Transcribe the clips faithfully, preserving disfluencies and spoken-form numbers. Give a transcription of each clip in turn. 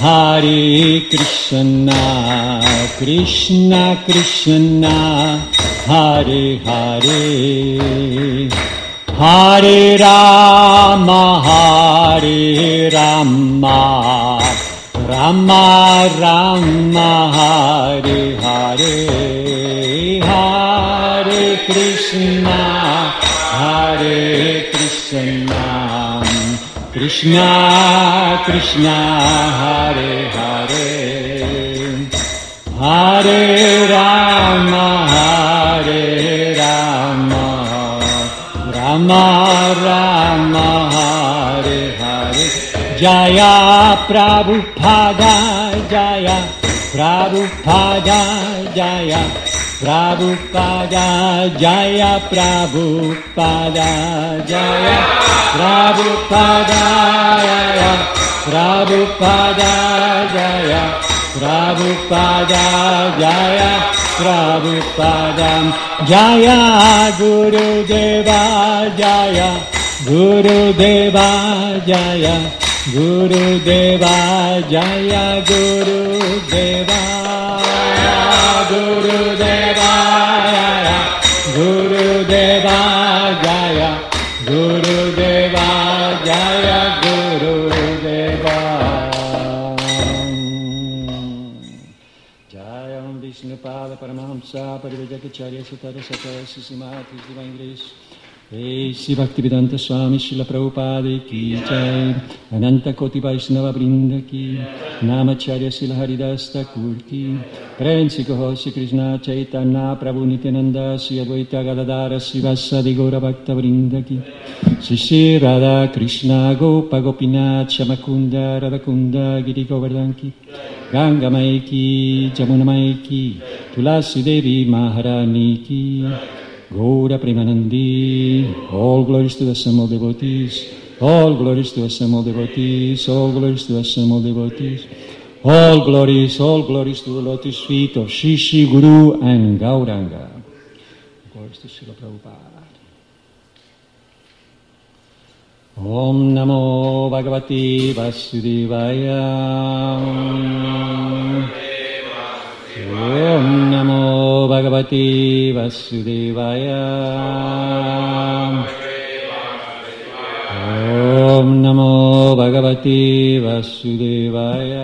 Hare Krishna, Krishna Krishna, Hare Hare, Hare Rama, Hare Rama, Rama Rama, Hare Hare, Hare Krishna, Hare Krishna, Krishna Krishna, Hare Hare, Hare Rama, Hare Rama, Rama Rama, Hare Hare. Jaya Prabhupada, Jaya Prabhupada, Jaya Prabhupada, Jaya Prabhupada, Jaya Prabhupada, Jaya Prabhupada, Jaya Prabhupada, Jaya Prabhupada, Jaya Gurudeva, Jaya Gurudeva, Jaya Gurudeva, Jaya Gurudeva, Gurudeva, Jaya Gurudeva, Jaya Gurudeva, Jaya Gurudeva. Jayam Vishnupada Paramahamsa Parivajakacharya Sutara Satara Sisimati Divine Grace. Hey, Sri Bhaktivedanta Swami Srila Prabhupada ki jai, Ananta Koti Vaishnava Vrinda ki, Namacharya Srila Haridas Thakur ki, Prensi Koho Sri Krishna Chaitanya Prabhu Nityananda Sri Advaita Gadadara Sri Vasadi Gaura Bhakta Vrinda ki, Sri Sri Radha Krishna Gopa Gopinath Shamakunda Radhakunda Giri Govardhan ki, Ganga Mai ki, Jamuna Mai ki, Tulasi Devi Maharani ki, Gaura Premanandi, all glories to the assembled devotees, all glories to the assembled devotees, all glories to the assembled devotees, all glories, all glories to the lotus feet of Shri Shri Guru and Gauranga. Glories to Srila Prabhupada. Om Namo Bhagavati Vasudevaya. Om Namo Bhagavati Vasudevaya. Om Namo Bhagavati Vasudevaya.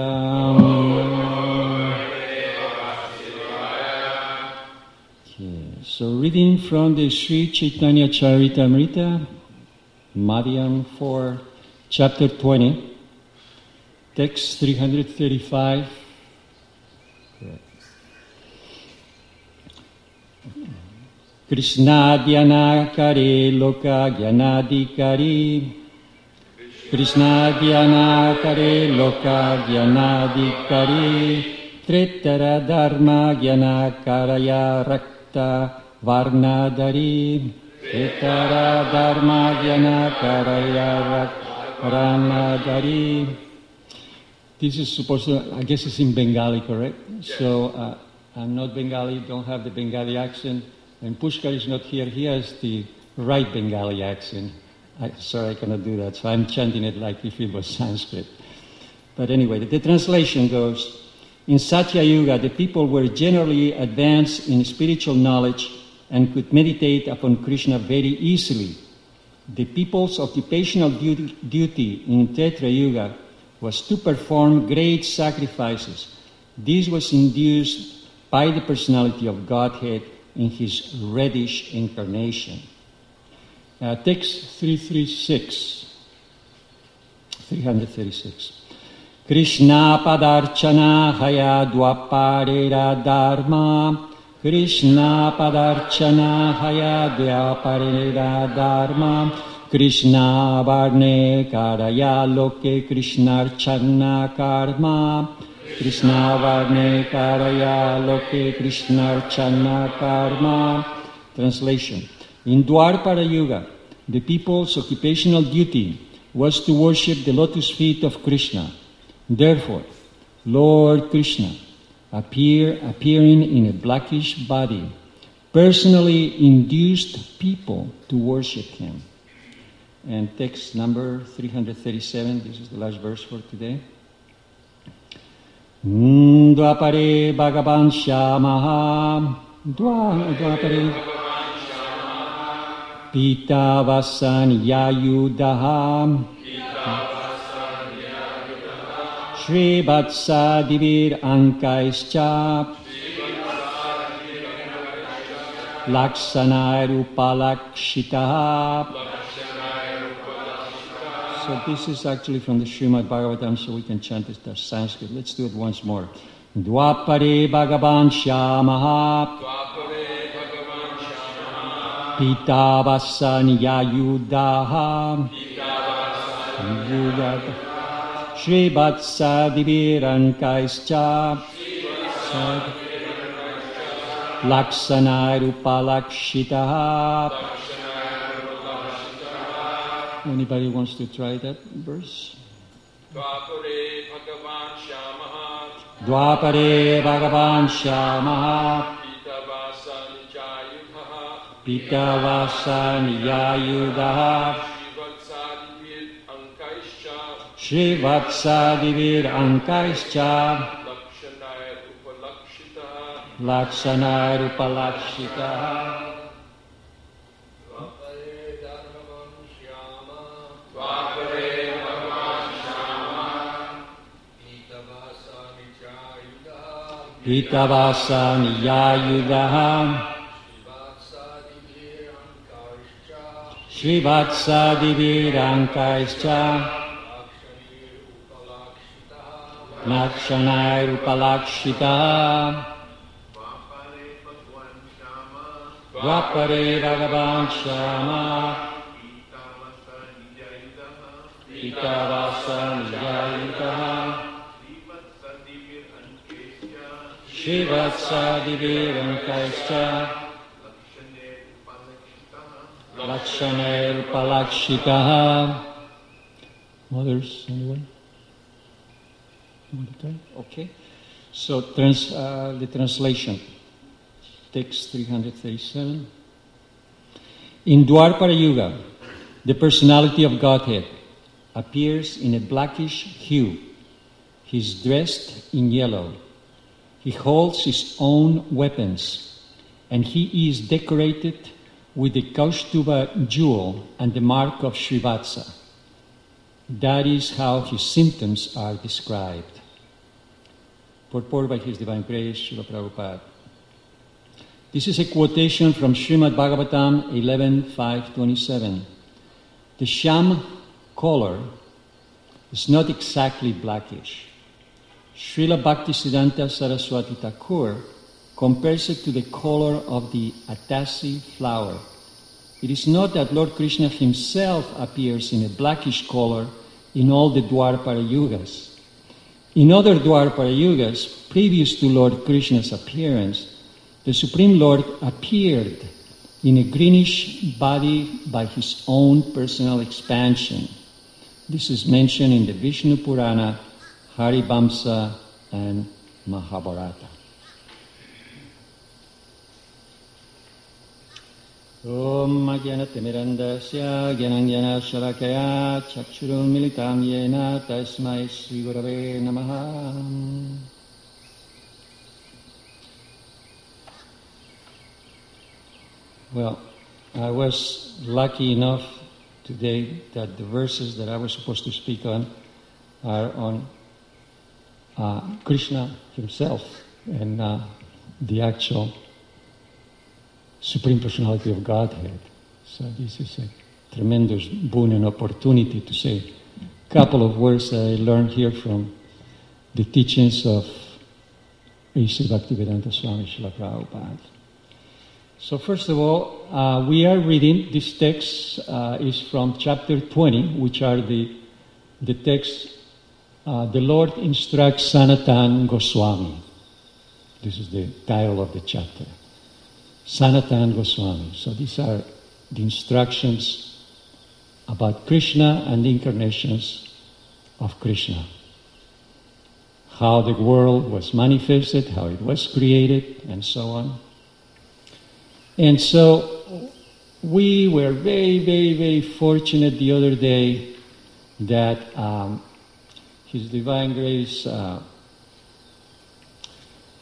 Okay. So reading from the Sri Chaitanya Charitamrita, Madhyam four, chapter twenty, text three hundred thirty-five. Krishna Dhyana Kare Loka Gyanadikari, Krishna Dhyana Kare Loka Gyanadikari, Tretara Dharma Gyana Karaya Rakta Varnadari, Tretara Dharma Gyana Karaya Varnadari. This is supposed to, I guess it's in Bengali, correct? So uh, I'm not Bengali, don't have the Bengali accent. And Pushkar is not here, he has the right Bengali accent. I, sorry, I cannot do that, so I'm chanting it like if it was Sanskrit. But anyway, the, the translation goes, in Satya Yuga, the people were generally advanced in spiritual knowledge and could meditate upon Krishna very easily. The people's occupational duty, duty in Treta Yuga was to perform great sacrifices. This was induced by the personality of Godhead in his reddish incarnation. Uh, text three thirty-six, three thirty-six. Krishna padarchana haya dwaparera dharma, Krishna padarchana haya dwaparera dharma, Krishna varne karaya loke krishnarchana karma, Krishna varne karaya loke krishnarchana karma. Translation. In Dwapara Yuga, the people's occupational duty was to worship the lotus feet of Krishna. Therefore, Lord Krishna, appear, appearing in a blackish body, personally induced people to worship him. And text number three thirty-seven, this is the last verse for today. Dvapare Bhagavan Shyamaha Dvapare Pita Vasanyayudaha Shri Vatsadivir Ankaischa Lakshanairupalakshitaha. So this is actually from the Srimad Bhagavatam, so we can chant it as Sanskrit. Let's do it once more. Dvapare Bhagavan Shyamaha Pita Vasanyayudaha Shri Vatsadivirankascha Lakshanairupalakshitaha. Anybody wants to try that verse? Dvapare Bhagavan Shyamaha Dvapare Bhagavan Shyamaha Pitavasa Nijayudaha Pitavasa Nijayudaha Shri Vatsadivir Ankaischa Lakshanair Upalakshitaha. Pitavasa Nijayudaha Shri Vatsadivir Ankaischa Lakshanair Upalakshitaha. Dvapare Bhagavan Shyama Pitavasa Nijayudaha Shri Vatsadivir Ankaischa Lakshanair Upalakshitaha. Others, anyone? Okay. So trans, uh, the translation. Text three thirty-seven. In Dwapara Yuga, the personality of Godhead appears in a blackish hue. He is dressed in yellow. He holds his own weapons, and he is decorated with the Kaustuba jewel and the mark of Srivatsa. That is how his symptoms are described. Purport by His Divine Grace, Srila Prabhupada. This is a quotation from Srimad Bhagavatam eleven five twenty-seven. The Shyam color is not exactly blackish. Srila Bhaktisiddhanta Saraswati Thakur compares it to the color of the Atasi flower. It is not that Lord Krishna himself appears in a blackish color in all the Dwapara Yugas. In other Dwapara Yugas, previous to Lord Krishna's appearance, the Supreme Lord appeared in a greenish body by his own personal expansion. This is mentioned in the Vishnu Purana, Haribamsa, and Mahabharata. Om Ajnanatirmirandasya Gyananjana Shalakaya Chakshurum Militam Yena Tasmai Sri Gurave Namaha. Well, I was lucky enough today that the verses that I was supposed to speak on are on uh, Krishna himself and uh, the actual Supreme Personality of Godhead. So this is a tremendous boon and opportunity to say a couple of words that I learned here from the teachings of A C Bhaktivedanta Swami Srila Prabhupada. So first of all, uh, we are reading, this text uh, is from chapter twenty, which are the, the texts uh, the Lord instructs Sanatan Goswami. This is the title of the chapter. Sanatan Goswami. So these are the instructions about Krishna and the incarnations of Krishna. How the world was manifested, how it was created, and so on. And so we were very, very, very fortunate the other day that um, His Divine Grace uh,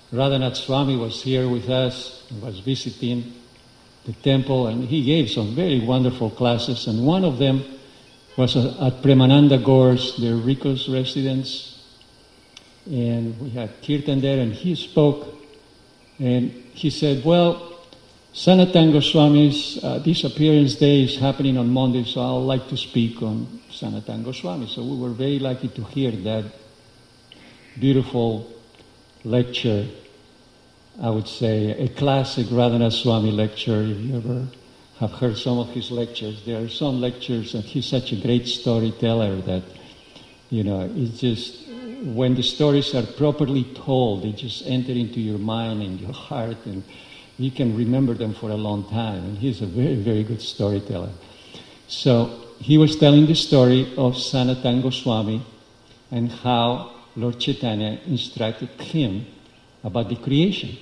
Radhanath Swami was here with us, was visiting the temple, and he gave some very wonderful classes, and one of them was at Premananda Gaur's, the Rico's residence, and we had Kirtan there, and he spoke, and he said, well, Sanatana Goswami's uh, disappearance day is happening on Monday, so I would like to speak on Sanatana Goswami. So we were very lucky to hear that beautiful lecture, I would say, a classic Radhanath Swami lecture. If you ever have heard some of his lectures, there are some lectures, and he's such a great storyteller that, you know, it's just, when the stories are properly told, they just enter into your mind and your heart, and you can remember them for a long time. And he's a very, very good storyteller. So he was telling the story of Sanatana Goswami and how Lord Chaitanya instructed him about the creation.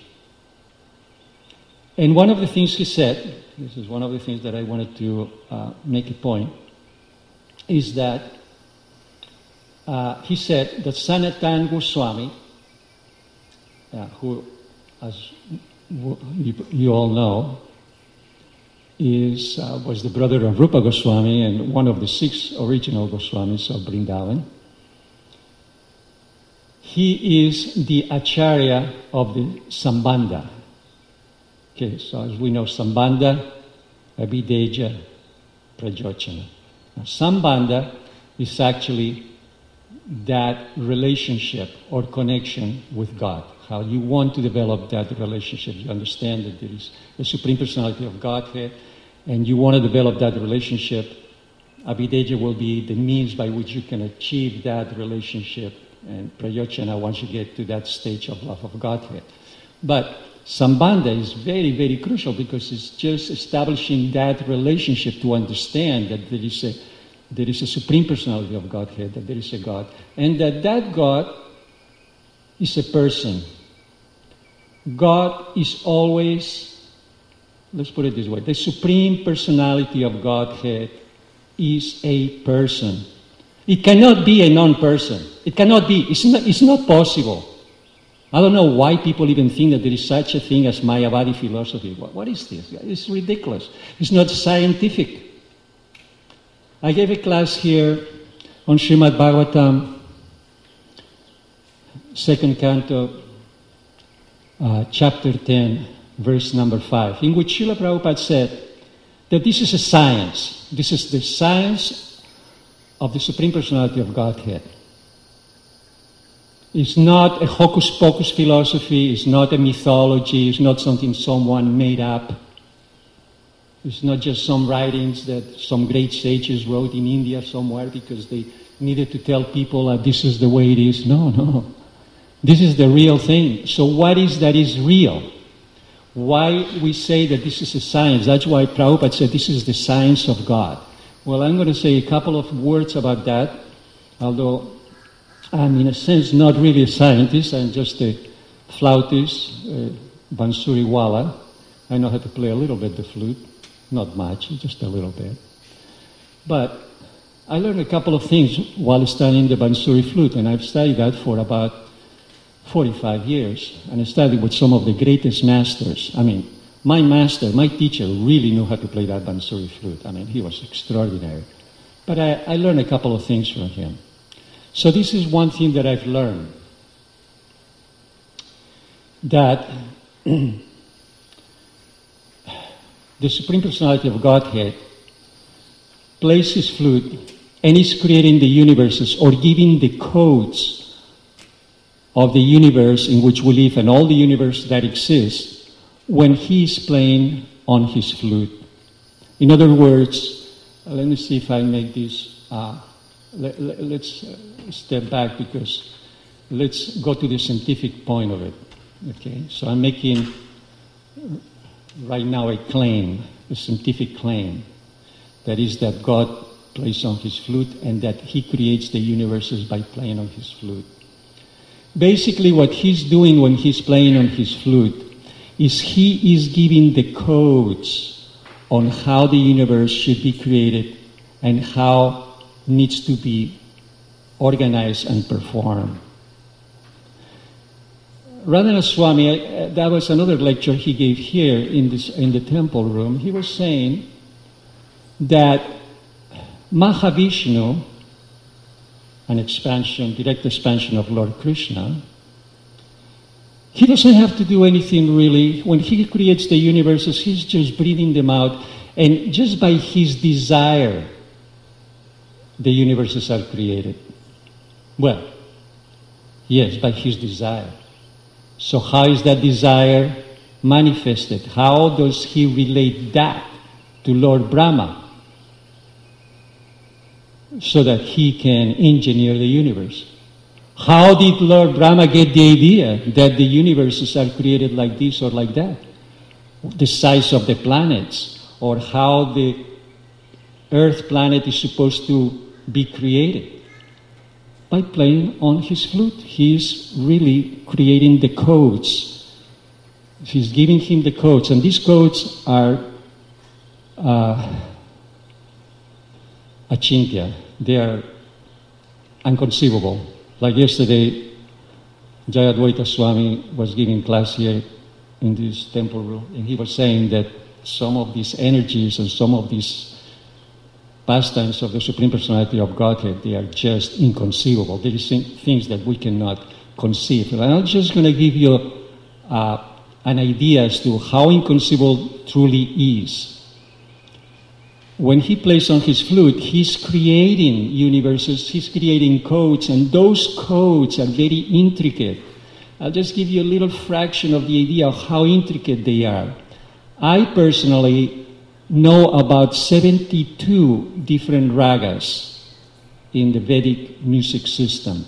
And one of the things he said, this is one of the things that I wanted to uh, make a point, is that uh, he said that Sanatana Goswami, uh, who, as you, you all know, is uh, was the brother of Rupa Goswami and one of the six original Goswamis of Vrindavan. He is the Acharya of the Sambandha. Okay, so as we know, Sambandha, Abhideja, Prajochana. Now, Sambandha is actually that relationship or connection with God. How you want to develop that relationship. You understand that there is the Supreme Personality of Godhead, and you want to develop that relationship. Abhideja will be the means by which you can achieve that relationship, and Prayochana once you get to that stage of love of Godhead. But Sambandha is very, very crucial because it's just establishing that relationship to understand that there is a there is a Supreme Personality of Godhead, that there is a God, and that that God is a person. God is always, let's put it this way, the Supreme Personality of Godhead is a person. It cannot be a non-person. It cannot be. It's not, it's not possible. I don't know why people even think that there is such a thing as Mayavadi philosophy. What, what is this? It's ridiculous. It's not scientific. I gave a class here on Srimad Bhagavatam, second canto, uh, chapter ten, verse number five, in which Srila Prabhupada said that this is a science. This is the science of the Supreme Personality of Godhead. It's not a hocus-pocus philosophy, it's not a mythology, it's not something someone made up. It's not just some writings that some great sages wrote in India somewhere because they needed to tell people that this is the way it is. No, no. This is the real thing. So what is that is real? Why we say that this is a science? That's why Prabhupada said this is the science of God. Well, I'm going to say a couple of words about that, although I'm in a sense not really a scientist. I'm just a flautist, a bansuri wala. I know how to play a little bit the flute. Not much, just a little bit. But I learned a couple of things while studying the bansuri flute, and I've studied that for about forty-five years, and I studied with some of the greatest masters. I mean, my master, my teacher really knew how to play that bansuri flute. I mean, he was extraordinary. But I, I learned a couple of things from him. So this is one thing that I've learned, that the Supreme Personality of Godhead plays his flute and is creating the universes or giving the codes of the universe in which we live and all the universe that exists when he is playing on his flute. In other words, uh, let me see if I make this, uh, let, let, let's uh, step back because let's go to the scientific point of it. Okay, so I'm making right now a claim, a scientific claim, that is that God plays on his flute and that he creates the universes by playing on his flute. Basically what he's doing when he's playing on his flute is he is giving the codes on how the universe should be created and how it needs to be organized and performed. Radhanath Swami, uh, that was another lecture he gave here in this in the temple room. He was saying that Mahavishnu, an expansion, direct expansion of Lord Krishna, he doesn't have to do anything really. When he creates the universes, he's just breathing them out, and just by his desire, the universes are created. Well, yes, by his desire. So how is that desire manifested? How does he relate that to Lord Brahma so that he can engineer the universe? How did Lord Brahma get the idea that the universes are created like this or like that? The size of the planets, or how the Earth planet is supposed to be created? By playing on his flute. He's really creating the codes. He's giving him the codes, and these codes are uh, achintya. They are unconceivable. Like yesterday, Jayadvaita Swami was giving class here in this temple room, and he was saying that some of these energies and some of these pastimes of the Supreme Personality of Godhead, they are just inconceivable. There is things that we cannot conceive. And I'm just going to give you uh, an idea as to how inconceivable truly is. When he plays on his flute, he's creating universes, he's creating codes, and those codes are very intricate. I'll just give you a little fraction of the idea of how intricate they are. I personally know about seventy-two different ragas in the Vedic music system.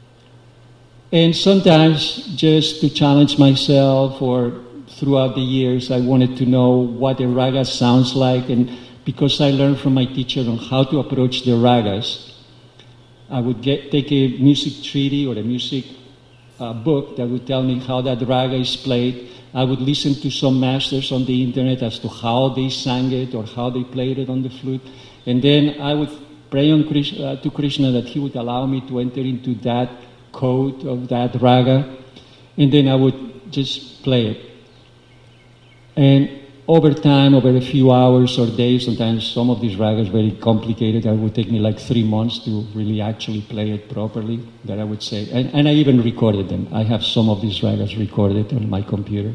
And sometimes, just to challenge myself, or throughout the years, I wanted to know what a raga sounds like, and because I learned from my teacher on how to approach the ragas, I would get, take a music treaty or a music uh, book that would tell me how that raga is played. I would listen to some masters on the internet as to how they sang it or how they played it on the flute. And then I would pray on Krishna, uh, to Krishna that he would allow me to enter into that code of that raga. And then I would just play it. And over time, over a few hours or days, sometimes some of these ragas very complicated. It would take me like three months to really actually play it properly, that I would say. And, and I even recorded them. I have some of these ragas recorded on my computer.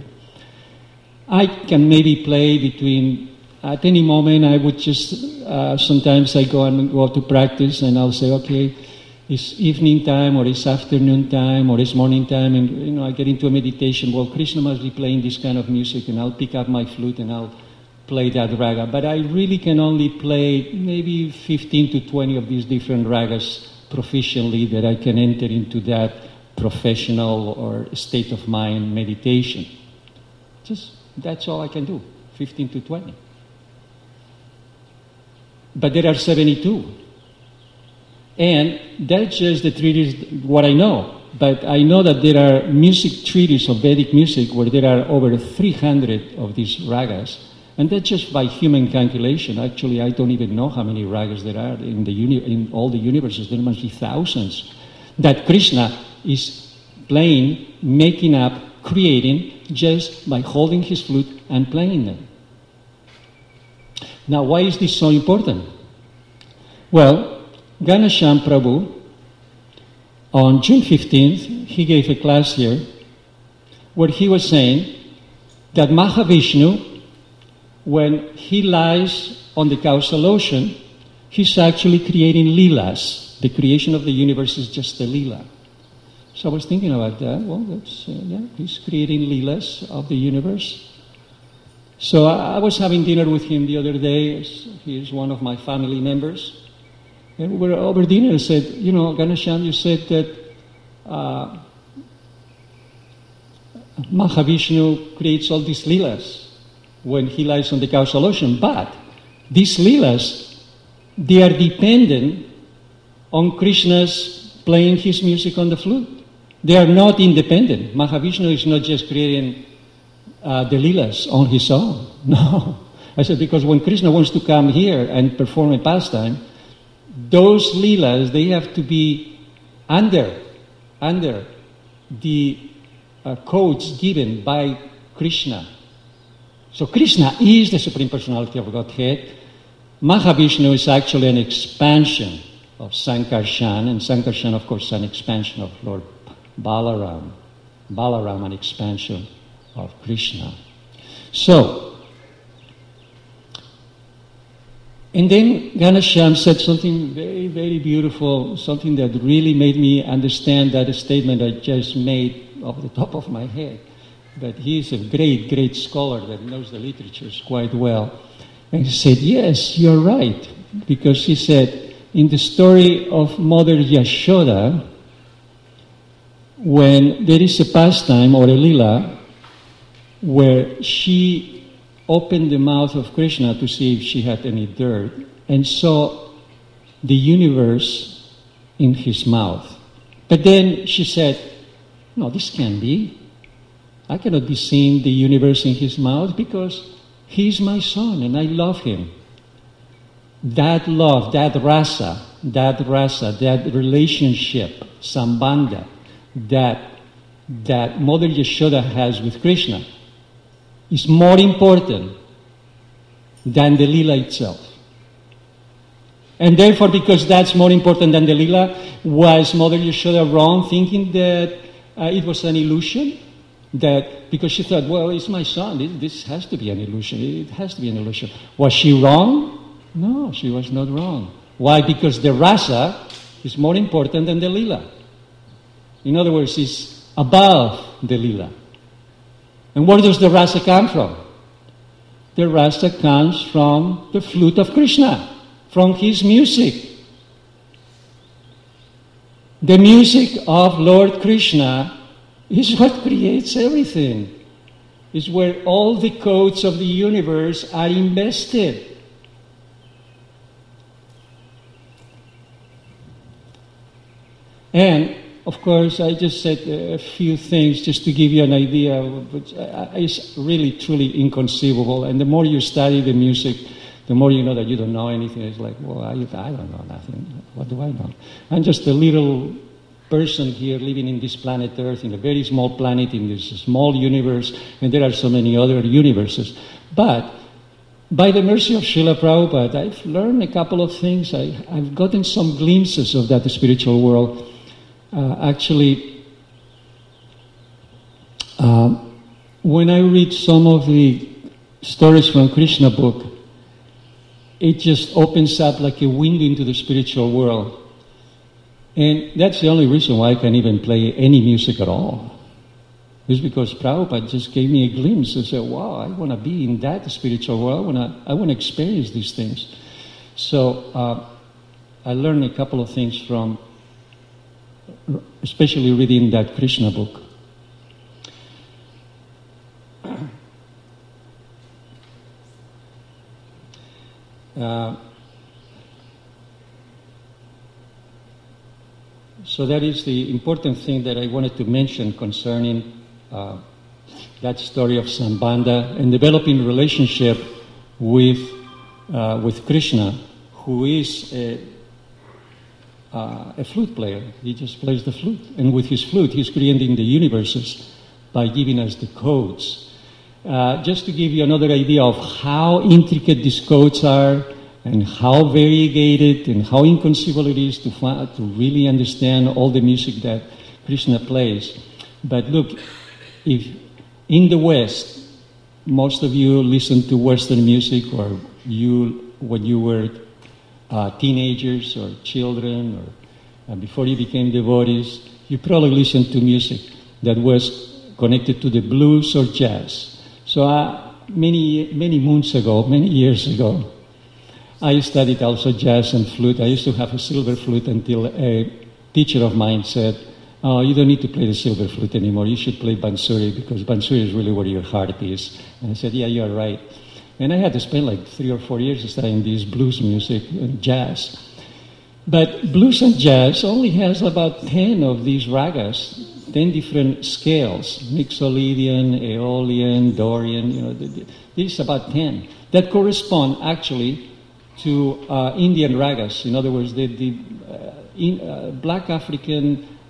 I can maybe play between, at any moment I would just, uh, sometimes I go and go to practice and I'll say, okay, it's evening time or it's afternoon time or it's morning time, and you know I get into a meditation. Well, Krishna must be playing this kind of music, and I'll pick up my flute and I'll play that raga. But I really can only play maybe fifteen to twenty of these different ragas proficiently, that I can enter into that professional or state of mind meditation. Just that's all I can do, fifteen to twenty. But there are seventy-two. And that's just the treatise, what I know. But I know that there are music treatises of Vedic music where there are over three hundred of these ragas. And that's just by human calculation. Actually, I don't even know how many ragas there are in, the uni- in all the universes. There must be thousands that Krishna is playing, making up, creating, just by holding his flute and playing them. Now, why is this so important? Well, Ganesham Prabhu, on June fifteenth, he gave a class here where he was saying that Mahavishnu, when he lies on the causal ocean, he's actually creating leelas. The creation of the universe is just a leela. So I was thinking about that. Well, that's, uh, yeah, he's creating leelas of the universe. So I, I was having dinner with him the other day. He's one of my family members. And we were over dinner and said, you know, Ganesham, you said that uh, Mahavishnu creates all these leelas when he lies on the causal ocean. But these leelas, they are dependent on Krishna's playing his music on the flute. They are not independent. Mahavishnu is not just creating uh, the leelas on his own. No. I said, because when Krishna wants to come here and perform a pastime, those leelas, they have to be under, under the uh, codes given by Krishna. So Krishna is the Supreme Personality of Godhead. Mahavishnu is actually an expansion of Sankarshan, and Sankarshan, of course, is an expansion of Lord Balaram. Balaram, an expansion of Krishna. So, and then Ghanshyam said something very, very beautiful, something that really made me understand that statement I just made off the top of my head. But he is a great, great scholar that knows the literatures quite well. And he said, yes, you're right. Because he said, in the story of Mother Yashoda, when there is a pastime or a lila where she opened the mouth of Krishna to see if she had any dirt and saw the universe in his mouth. But then she said, no, this can't be. I cannot be seeing the universe in his mouth because he's my son and I love him. That love, that rasa, that rasa, that relationship, sambandha, that, that Mother Yashoda has with Krishna is more important than the lila itself. And therefore, because that's more important than the lila, was Mother Yashoda wrong thinking that uh, it was an illusion? That because she thought, well, it's my son, this, this has to be an illusion, it has to be an illusion. Was she wrong? No, she was not wrong. Why? Because the rasa is more important than the lila. In other words, it's above the lila. And where does the rasa come from? The rasa comes from the flute of Krishna, from his music. The music of Lord Krishna is what creates everything. It's where all the codes of the universe are invested. And, of course, I just said a few things just to give you an idea, which is really, truly inconceivable. And the more you study the music, the more you know that you don't know anything. It's like, well, I, I don't know nothing. What do I know? I'm just a little person here living in this planet Earth, in a very small planet, in this small universe, and there are so many other universes. But by the mercy of Srila Prabhupada, I've learned a couple of things. I, I've gotten some glimpses of that spiritual world. Uh, actually, uh, when I read some of the stories from Krishna book, it just opens up like a window into the spiritual world. And that's the only reason why I can even play any music at all. It's because Prabhupada just gave me a glimpse and said, wow, I want to be in that spiritual world. I want to I want to experience these things. So uh, I learned a couple of things from, especially reading that Krishna book. Uh, So that is the important thing that I wanted to mention concerning uh, that story of Sambandha and developing relationship with uh, with Krishna, who is a, uh, a flute player. He just plays the flute, and with his flute, he's creating the universes by giving us the codes. Uh, just to give you another idea of how intricate these codes are, and how variegated and how inconceivable it is to find, to really understand all the music that Krishna plays. But look, if in the West, most of you listen to Western music, or you, when you were uh, teenagers or children, or uh, before you became devotees, you probably listened to music that was connected to the blues or jazz. So uh, many, many moons ago, many years ago, I studied also jazz and flute. I used to have a silver flute until a teacher of mine said, oh, you don't need to play the silver flute anymore. You should play Bansuri, because Bansuri is really where your heart is. And I said, yeah, you're right. And I had to spend like three or four years studying this blues music and jazz. But blues and jazz only has about ten of these ragas, ten different scales, Mixolydian, Aeolian, Dorian, you know, these about ten, that correspond actually to uh, Indian ragas. In other words, the, the uh, in, uh, black African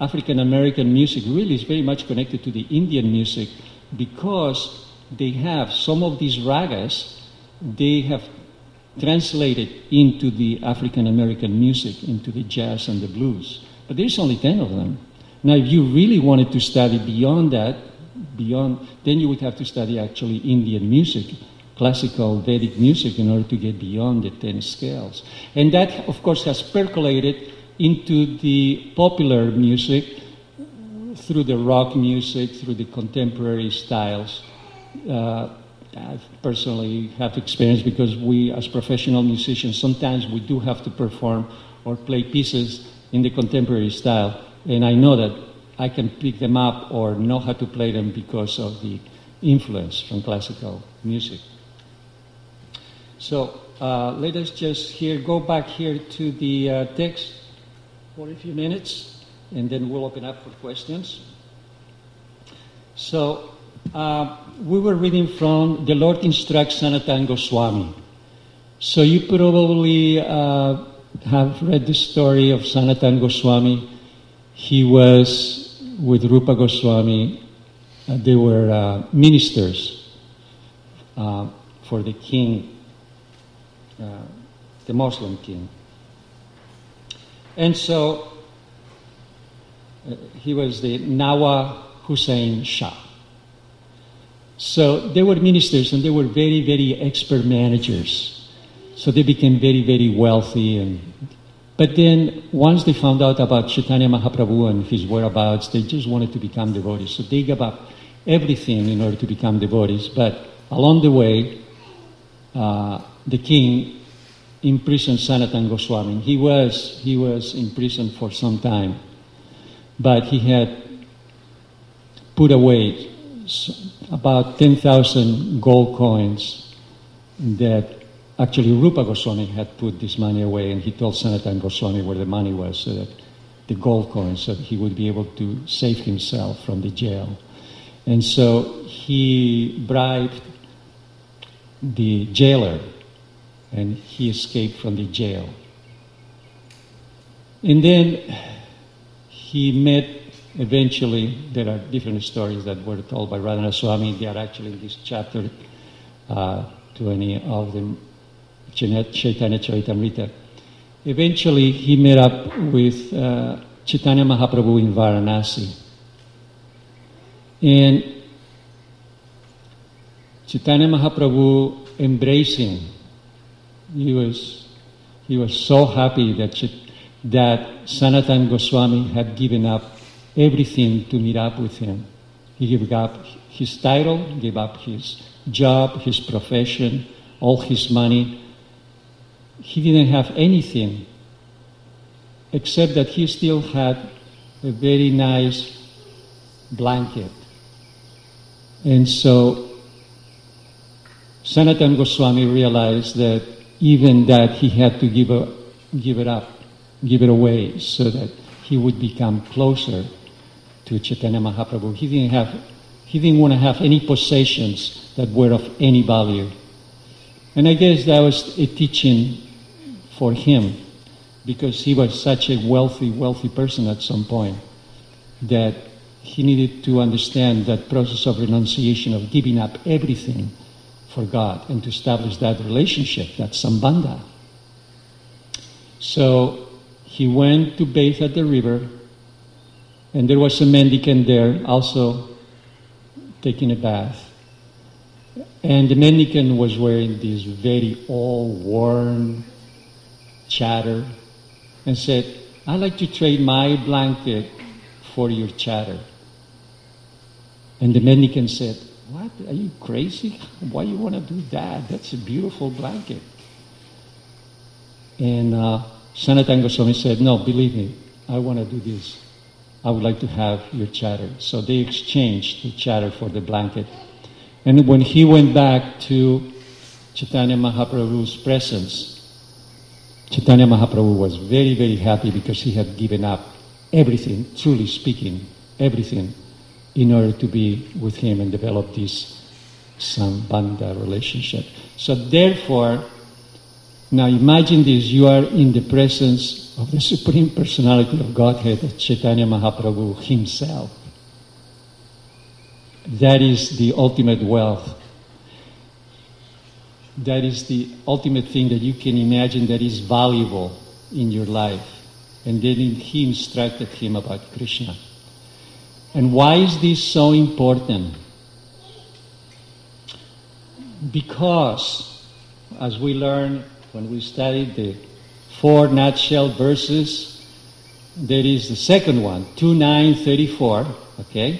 African American music really is very much connected to the Indian music because they have some of these ragas, they have translated into the African American music, into the jazz and the blues. But there's only ten of them. Now, if you really wanted to study beyond that, beyond, then you would have to study actually Indian music, classical Vedic music, in order to get beyond the ten scales. And that, of course, has percolated into the popular music through the rock music, through the contemporary styles. Uh, I personally have experience because we, as professional musicians, sometimes we do have to perform or play pieces in the contemporary style. And I know that I can pick them up or know how to play them because of the influence from classical music. So uh, let us just here go back here to the uh, text for a few minutes, and then we'll open up for questions. So uh, we were reading from The Lord Instructs Sanatana Goswami. So you probably uh, have read the story of Sanatana Goswami. He was with Rupa Goswami. Uh, they were uh, ministers uh, for the king, uh, the Muslim king. And so uh, he was the Nawa Hussain Shah. So they were ministers and they were very, very expert managers. So they became very, very wealthy. And But then once they found out about Chaitanya Mahaprabhu and his whereabouts, they just wanted to become devotees. So they gave up everything in order to become devotees. But along the way, uh, the king imprisoned Sanatana Goswami. He was, he was in prison for some time. But he had put away about ten thousand gold coins that actually Rupa Goswami had put this money away, and he told Sanatana Goswami where the money was, so that the gold coins, so that he would be able to save himself from the jail. And so he bribed the jailer, and he escaped from the jail. And then he met, eventually, there are different stories that were told by Radhanath Swami. They are actually in this chapter, uh, twenty of them, Chaitanya Charitamrita. Eventually, he met up with uh, Chaitanya Mahaprabhu in Varanasi. And Chaitanya Mahaprabhu embraced him. He was, he was so happy that, that Sanatana Goswami had given up everything to meet up with him. He gave up his title, gave up his job, his profession, all his money. He didn't have anything except that he still had a very nice blanket. And so Sanatana Goswami realized that even that he had to give, a, give it up, give it away, so that he would become closer to Chaitanya Mahaprabhu. He didn't have, he didn't want to have any possessions that were of any value. And I guess that was a teaching for him, because he was such a wealthy, wealthy person at some point, that he needed to understand that process of renunciation, of giving up everything for God, and to establish that relationship, that sambandha. So he went to bathe at the river, and there was a mendicant there also taking a bath. And the mendicant was wearing this very old, worn chatter, and said, "I'd like to trade my blanket for your chatter." And the mendicant said, "What? Are you crazy? Why you want to do that? That's a beautiful blanket." And uh, Sanatana Goswami said, "No, believe me, I want to do this. I would like to have your chatter." So they exchanged the chatter for the blanket. And when he went back to Chaitanya Mahaprabhu's presence, Chaitanya Mahaprabhu was very, very happy, because he had given up everything, truly speaking, everything, in order to be with him and develop this sambandha relationship. So therefore, Now imagine this, you are in the presence of the Supreme Personality of Godhead, Chaitanya Mahaprabhu himself. That is the ultimate wealth. That is the ultimate thing that you can imagine that is valuable in your life. And then he instructed him about Krishna. And why is this so important? Because, as we learn when we studied the four nutshell verses, there is the second one, two nine thirty-four, okay?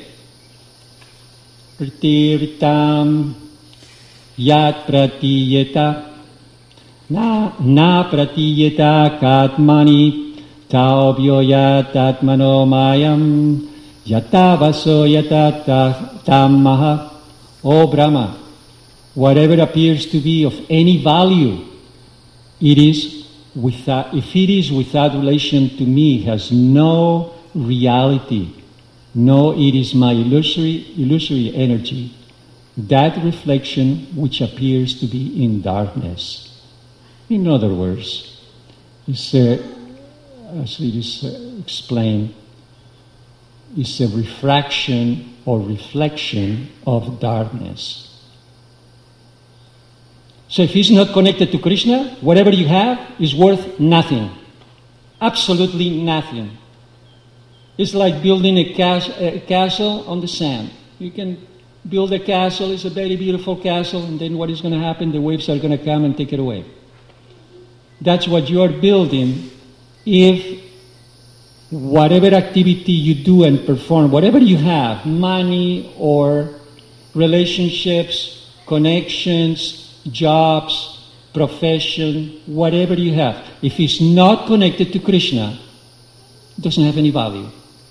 Ritirtam yat pratiyeta na na pratiyeta katmani taobyo yat atmano mayam yatavaso yata tamaha. O Brahma, whatever appears to be of any value, it is without, if it is without relation to me, has no reality. No, it is my illusory, illusory energy, that reflection which appears to be in darkness. In other words, it's a, as it is explained, it's a refraction or reflection of darkness. So if he's not connected to Krishna, whatever you have is worth nothing. Absolutely nothing. It's like building a, cas- a castle on the sand. You can build a castle, it's a very beautiful castle, and then what is going to happen? The waves are going to come and take it away. That's what you are building if whatever activity you do and perform, whatever you have, money or relationships, connections, jobs, profession, whatever you have, if it's not connected to Krishna, it doesn't have any value.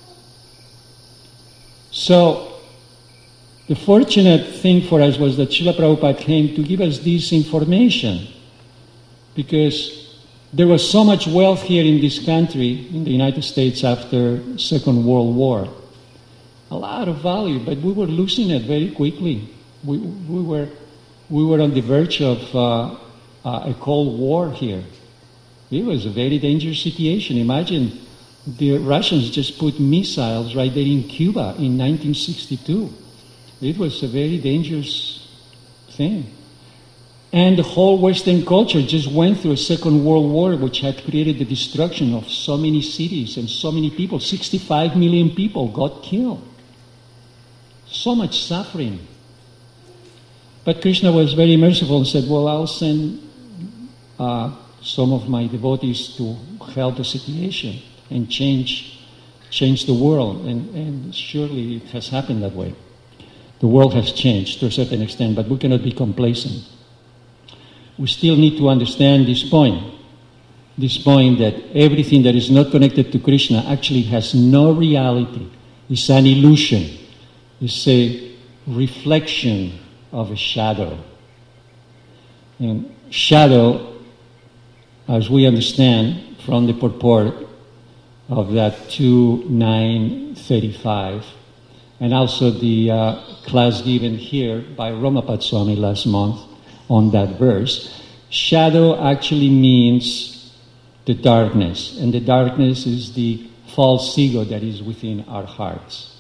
So, the fortunate thing for us was that Srila Prabhupada came to give us this information, because there was so much wealth here in this country, in the United States after Second World War. A lot of value, but we were losing it very quickly. We, we were we were on the verge of uh, uh, a Cold War here. It was a very dangerous situation. Imagine the Russians just put missiles right there in Cuba in nineteen sixty-two. It was a very dangerous thing. And the whole Western culture just went through a Second World War, which had created the destruction of so many cities and so many people. sixty-five million people got killed. So much suffering. But Krishna was very merciful and said, well, I'll send uh, some of my devotees to help the situation and change change the world. And, and surely it has happened that way. The world has changed to a certain extent, but we cannot be complacent. We still need to understand this point. This point that everything that is not connected to Krishna actually has no reality. It's an illusion. It's a reflection of a shadow. And shadow, as we understand from the purport of that two nine thirty-five, and also the uh, class given here by Romapad Swami last month on that verse, shadow actually means the darkness, and the darkness is the false ego that is within our hearts.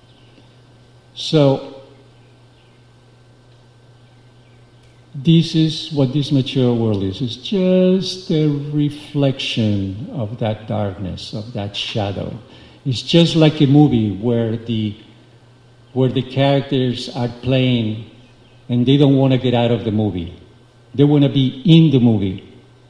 So, this is what this material world is. It's just a reflection of that darkness, of that shadow. It's just like a movie where the where the characters are playing and they don't want to get out of the movie. They want to be in the movie.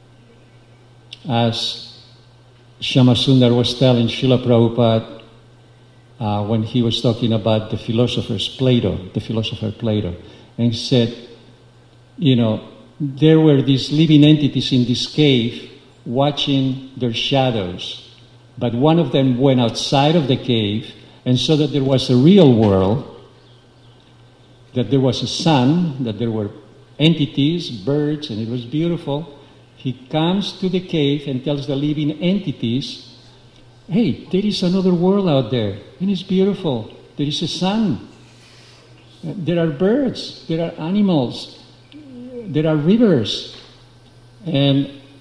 As Shyamasundar was telling Srila Prabhupada uh, when he was talking about the philosophers, Plato, the philosopher Plato, and he said, you know, there were these living entities in this cave watching their shadows, but one of them went outside of the cave and saw that there was a real world, that there was a sun, that there were entities, birds, and it was beautiful. He comes to the cave and tells the living entities, hey, there is another world out there, and it's beautiful. There is a sun. There are birds. There are animals. There are rivers. And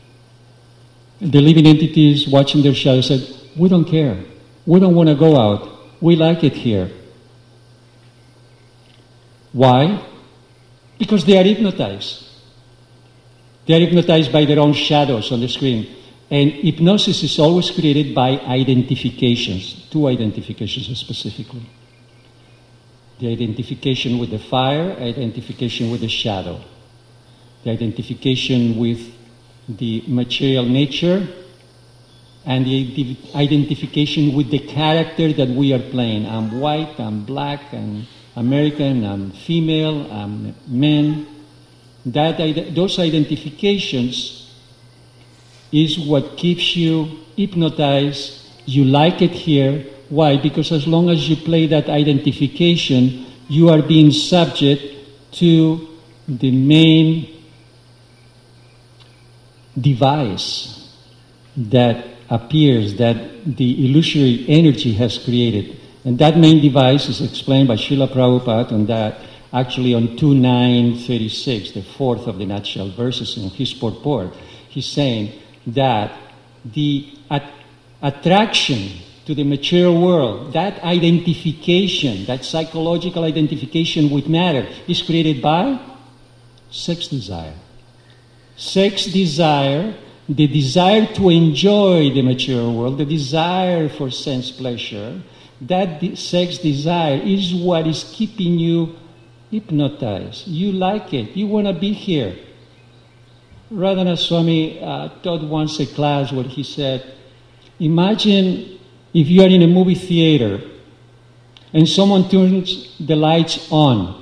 the living entities watching their shadows said, we don't care. We don't want to go out. We like it here. Why? Because they are hypnotized. They are hypnotized by their own shadows on the screen. And hypnosis is always created by identifications, two identifications specifically. The identification with the fire, identification with the shadow. The identification with the material nature, and the identification with the character that we are playing. I'm white, I'm black, I'm American, I'm female, I'm man. That, those identifications is what keeps you hypnotized. You like it here. Why? Because as long as you play that identification, you are being subject to the main device that appears, that the illusory energy has created. And that main device is explained by Srila Prabhupada on that, actually on two nine thirty-six, the fourth of the nutshell verses in his purport. He's saying that the at- attraction to the material world, that identification, that psychological identification with matter, is created by sex desire. Sex desire, the desire to enjoy the material world, the desire for sense pleasure, that de- sex desire is what is keeping you hypnotized. You like it. You want to be here. Radhana Swami uh, taught once a class where he said, imagine if you are in a movie theater and someone turns the lights on.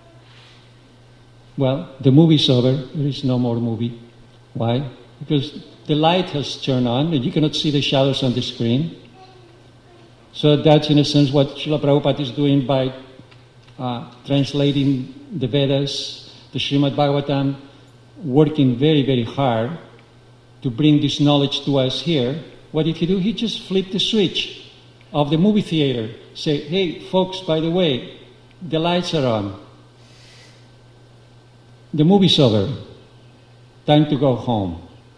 Well, the movie's over. There is no more movie. Why? Because the light has turned on and you cannot see the shadows on the screen. So that's in a sense what Srila Prabhupada is doing by uh, translating the Vedas, the Srimad Bhagavatam, working very, very hard to bring this knowledge to us here. What did he do? He just flipped the switch of the movie theater. Say, hey, folks, by the way, the lights are on. The movie's over. Time to go home.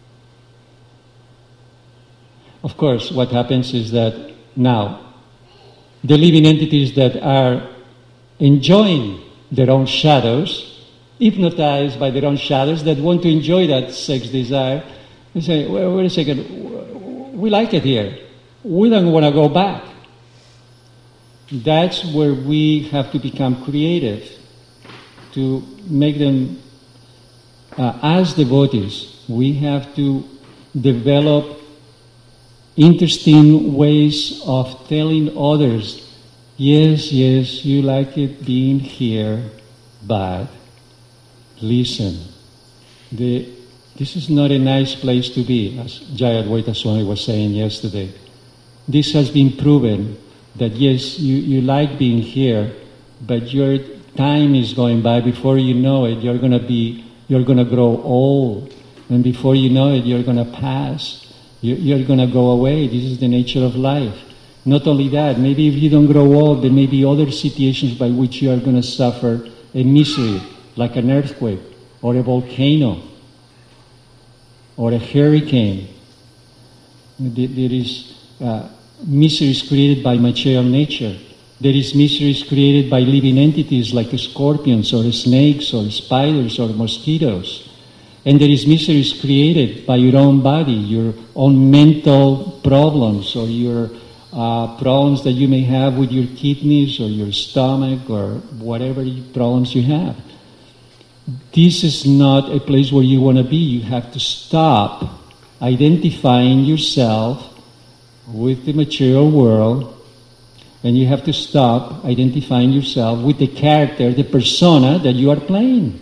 Of course, what happens is that now the living entities that are enjoying their own shadows, hypnotized by their own shadows, that want to enjoy that sex desire, they say, wait, wait a second, we like it here. We don't want to go back. That's where we have to become creative to make them, uh, as devotees, we have to develop interesting ways of telling others, yes, yes, you like it being here, but listen, the, this is not a nice place to be, as Jayadvaita Swami was saying yesterday. This has been proven that yes, you, you like being here, but your time is going by. Before you know it, you're going to be, you're going to grow old, and before you know it, you're going to pass. You're going to go away. This is the nature of life. Not only that, maybe if you don't grow old, there may be other situations by which you are going to suffer a misery, like an earthquake, or a volcano, or a hurricane. There is uh, miseries created by material nature. There is miseries created by living entities like scorpions, or snakes, or spiders, or mosquitoes. And there is miseries created by your own body, your own mental problems, or your uh, problems that you may have with your kidneys or your stomach or whatever problems you have. This is not a place where you want to be. You have to stop identifying yourself with the material world, and you have to stop identifying yourself with the character, the persona that you are playing.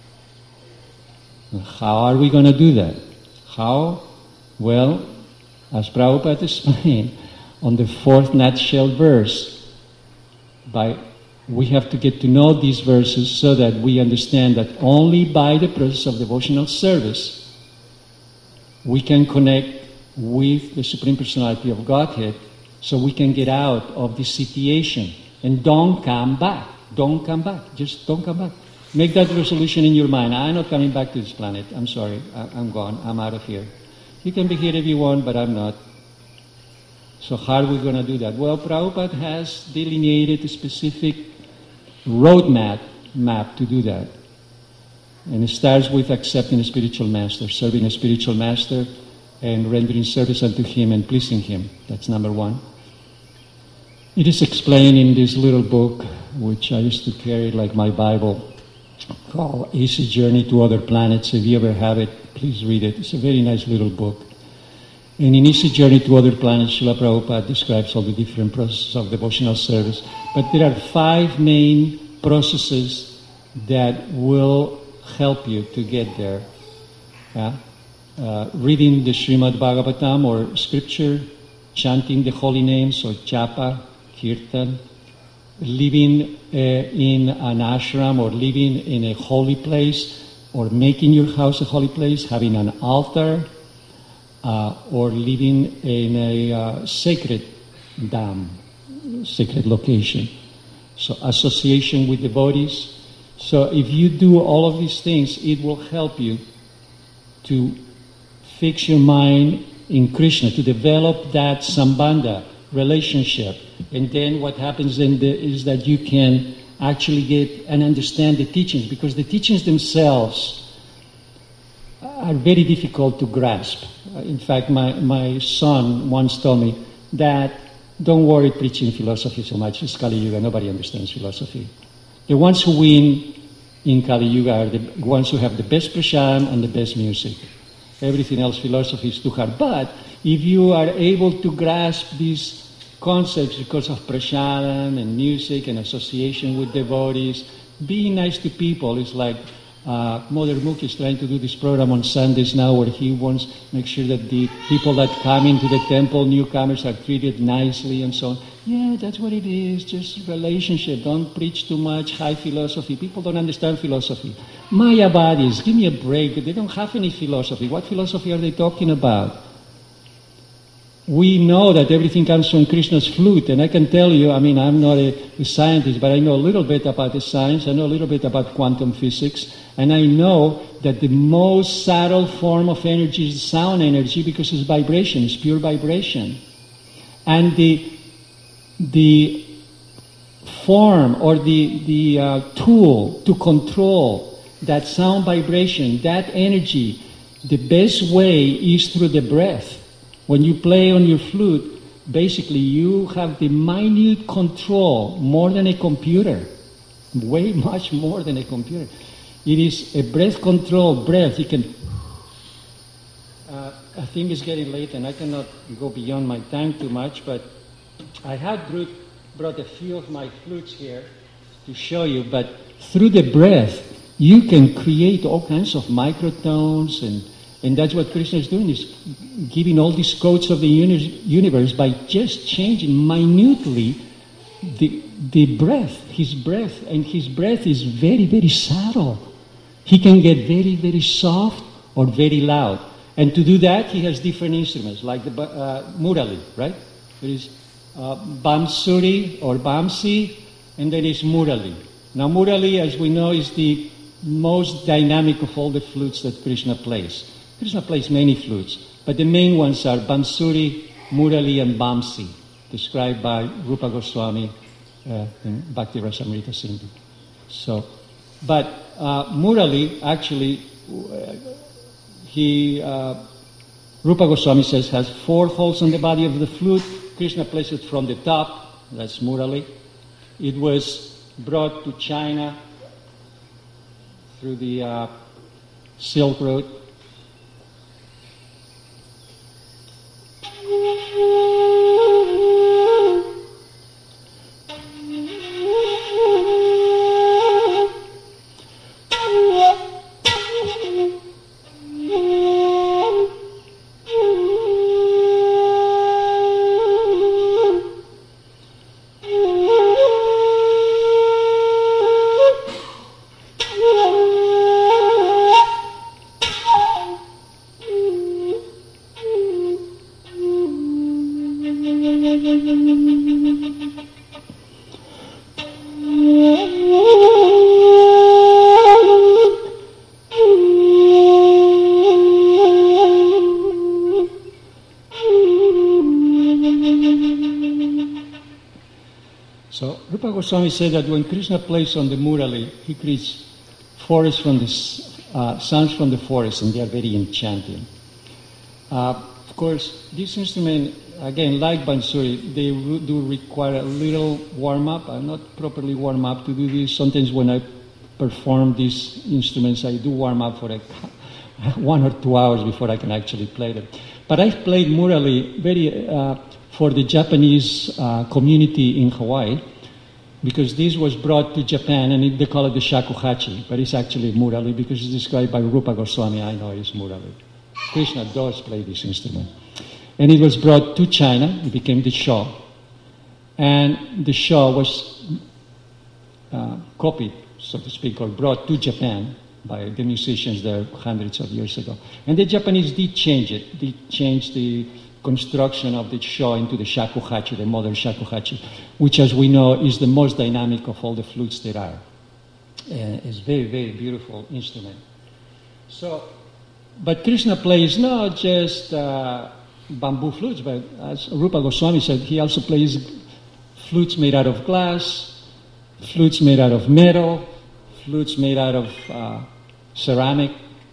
How are we going to do that? How? Well, as Prabhupada explained on the fourth nutshell verse, by we have to get to know these verses so that we understand that only by the process of devotional service we can connect with the Supreme Personality of Godhead, so we can get out of this situation. And don't come back. Don't come back. Just don't come back. Make that resolution in your mind. I'm not coming back to this planet. I'm sorry. I, I'm gone. I'm out of here. You can be here if you want, but I'm not. So how are we going to do that? Well, Prabhupada has delineated a specific roadmap map to do that. And it starts with accepting a spiritual master, serving a spiritual master, and rendering service unto him and pleasing him. That's number one. It is explained in this little book, which I used to carry like my Bible, called Easy Journey to Other Planets. If you ever have it, please read it. It's a very nice little book. And in Easy Journey to Other Planets, Srila Prabhupada describes all the different processes of devotional service. But there are five main processes that will help you to get there. Yeah? Uh, reading the Srimad Bhagavatam or scripture, chanting the holy names or japa, kirtan, living uh, in an ashram or living in a holy place or making your house a holy place, having an altar, uh, or living in a uh, sacred dham, sacred location. So association with devotees. So if you do all of these things, it will help you to fix your mind in Krishna, to develop that sambandha relationship. And then what happens then is that you can actually get and understand the teachings, because the teachings themselves are very difficult to grasp. In fact, my, my son once told me that don't worry preaching philosophy so much. It's Kali Yuga, nobody understands philosophy. The ones who win in Kali Yuga are the ones who have the best prashadam and the best music. Everything else, philosophy, is too hard. But if you are able to grasp these concepts because of prashadam and music and association with devotees, being nice to people is like uh, Mother Mukhi is trying to do this program on Sundays now where he wants to make sure that the people that come into the temple, newcomers, are treated nicely and so on. Yeah, that's what it is, just relationship. Don't preach too much high philosophy. People don't understand philosophy. Mayavadis, give me a break. They don't have any philosophy. What philosophy are they talking about? We know that everything comes from Krishna's flute, and I can tell you, I mean, I'm not a, a scientist, but I know a little bit about the science, I know a little bit about quantum physics, and I know that the most subtle form of energy is sound energy because it's vibration, it's pure vibration. And the the form or the, the uh, tool to control that sound vibration, that energy, the best way is through the breath. When you play on your flute, basically you have the minute control, more than a computer, way much more than a computer. It is a breath control, breath. You can, uh, I think it's getting late and I cannot go beyond my time too much, but I had brought, brought a few of my flutes here to show you, but through the breath, you can create all kinds of microtones, and, and that's what Krishna is doing, is giving all these codes of the uni- universe by just changing minutely the, the breath, his breath, and his breath is very, very subtle. He can get very, very soft or very loud. And to do that, he has different instruments, like the uh, murali, right? There is uh, Bamsuri or Bamsi, and there is Murali. Now Murali, as we know, is the most dynamic of all the flutes that Krishna plays. Krishna plays many flutes, but the main ones are Bamsuri, Murali, and Bamsi, described by Rupa Goswami uh, in Bhakti Rasamrita Sindhu. So, but uh, Murali, actually, uh, he, uh, Rupa Goswami says, has four holes on the body of the flute. Krishna plays it from the top, that's Murali. It was brought to China through the uh, Silk Road. Goswami said that when Krishna plays on the murali, he creates forests from the uh, sounds from the forest, and they are very enchanting. Uh, of course, this instrument, again, like bansuri, they do require a little warm-up. I'm not properly warm up to do this. Sometimes when I perform these instruments, I do warm up for like one or two hours before I can actually play them. But I've played murali very uh, for the Japanese uh, community in Hawaii, because this was brought to Japan, and it, they call it the shakuhachi, but it's actually murali because it's described by Rupa Goswami. I know it's murali. Krishna does play this instrument. And it was brought to China. It became the sho. And the sho was uh, copied, so to speak, or brought to Japan by the musicians there hundreds of years ago. And the Japanese did change it. They changed the construction of the sho into the shakuhachi, the modern shakuhachi, which, as we know, is the most dynamic of all the flutes there are. Uh, it's a very, very beautiful instrument. So, but Krishna plays not just uh, bamboo flutes, but as Rupa Goswami said, he also plays flutes made out of glass, flutes made out of metal, flutes made out of uh, ceramic.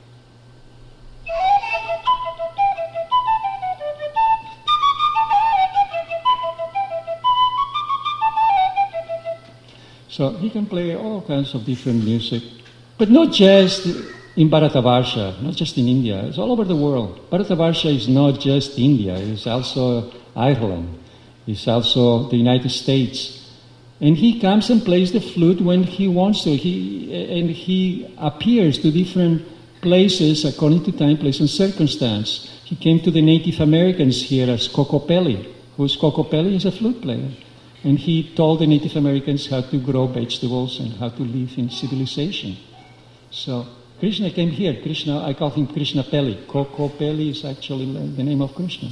So he can play all kinds of different music, but not just in Bharatavarsha, not just in India. It's all over the world. Bharatavarsha is not just India. It's also Ireland. It's also the United States. And he comes and plays the flute when he wants to. He and he appears to different places according to time, place, and circumstance. He came to the Native Americans here as Kokopelli. Who's Kokopelli? He's a flute player. And he told the Native Americans how to grow vegetables and how to live in civilization. So Krishna came here. Krishna, I call him Krishna Pelli. Kokopelli is actually the name of Krishna.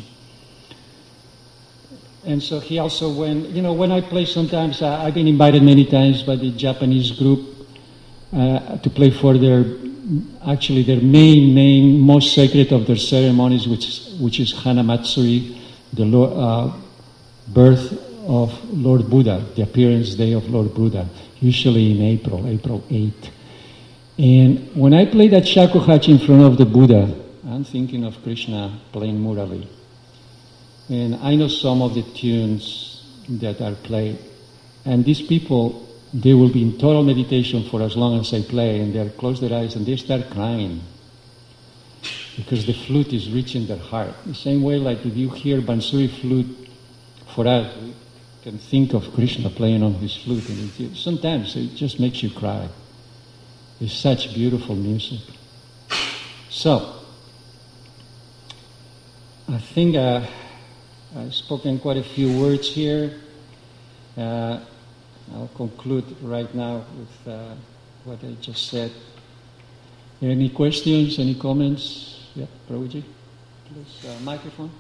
And so he also went, you know, when I play sometimes, uh, I've been invited many times by the Japanese group uh, to play for their, actually their main, main, most sacred of their ceremonies, which, which is Hanamatsuri, the Lord, uh, birth of Lord Buddha, the appearance day of Lord Buddha, usually in April, April eighth. And when I play that shakuhachi in front of the Buddha, I'm thinking of Krishna playing murali. And I know some of the tunes that are played. And these people, they will be in total meditation for as long as I play, and they'll close their eyes and they start crying because the flute is reaching their heart. The same way, like if you hear Bansuri flute, for us, we can think of Krishna playing on his flute, and it, sometimes it just makes you cry. It's such beautiful music. So, I think uh, I've spoken quite a few words here. Uh, I'll conclude right now with uh, what I just said. Any questions, any comments? Yeah, Prabhuji, please, uh, microphone.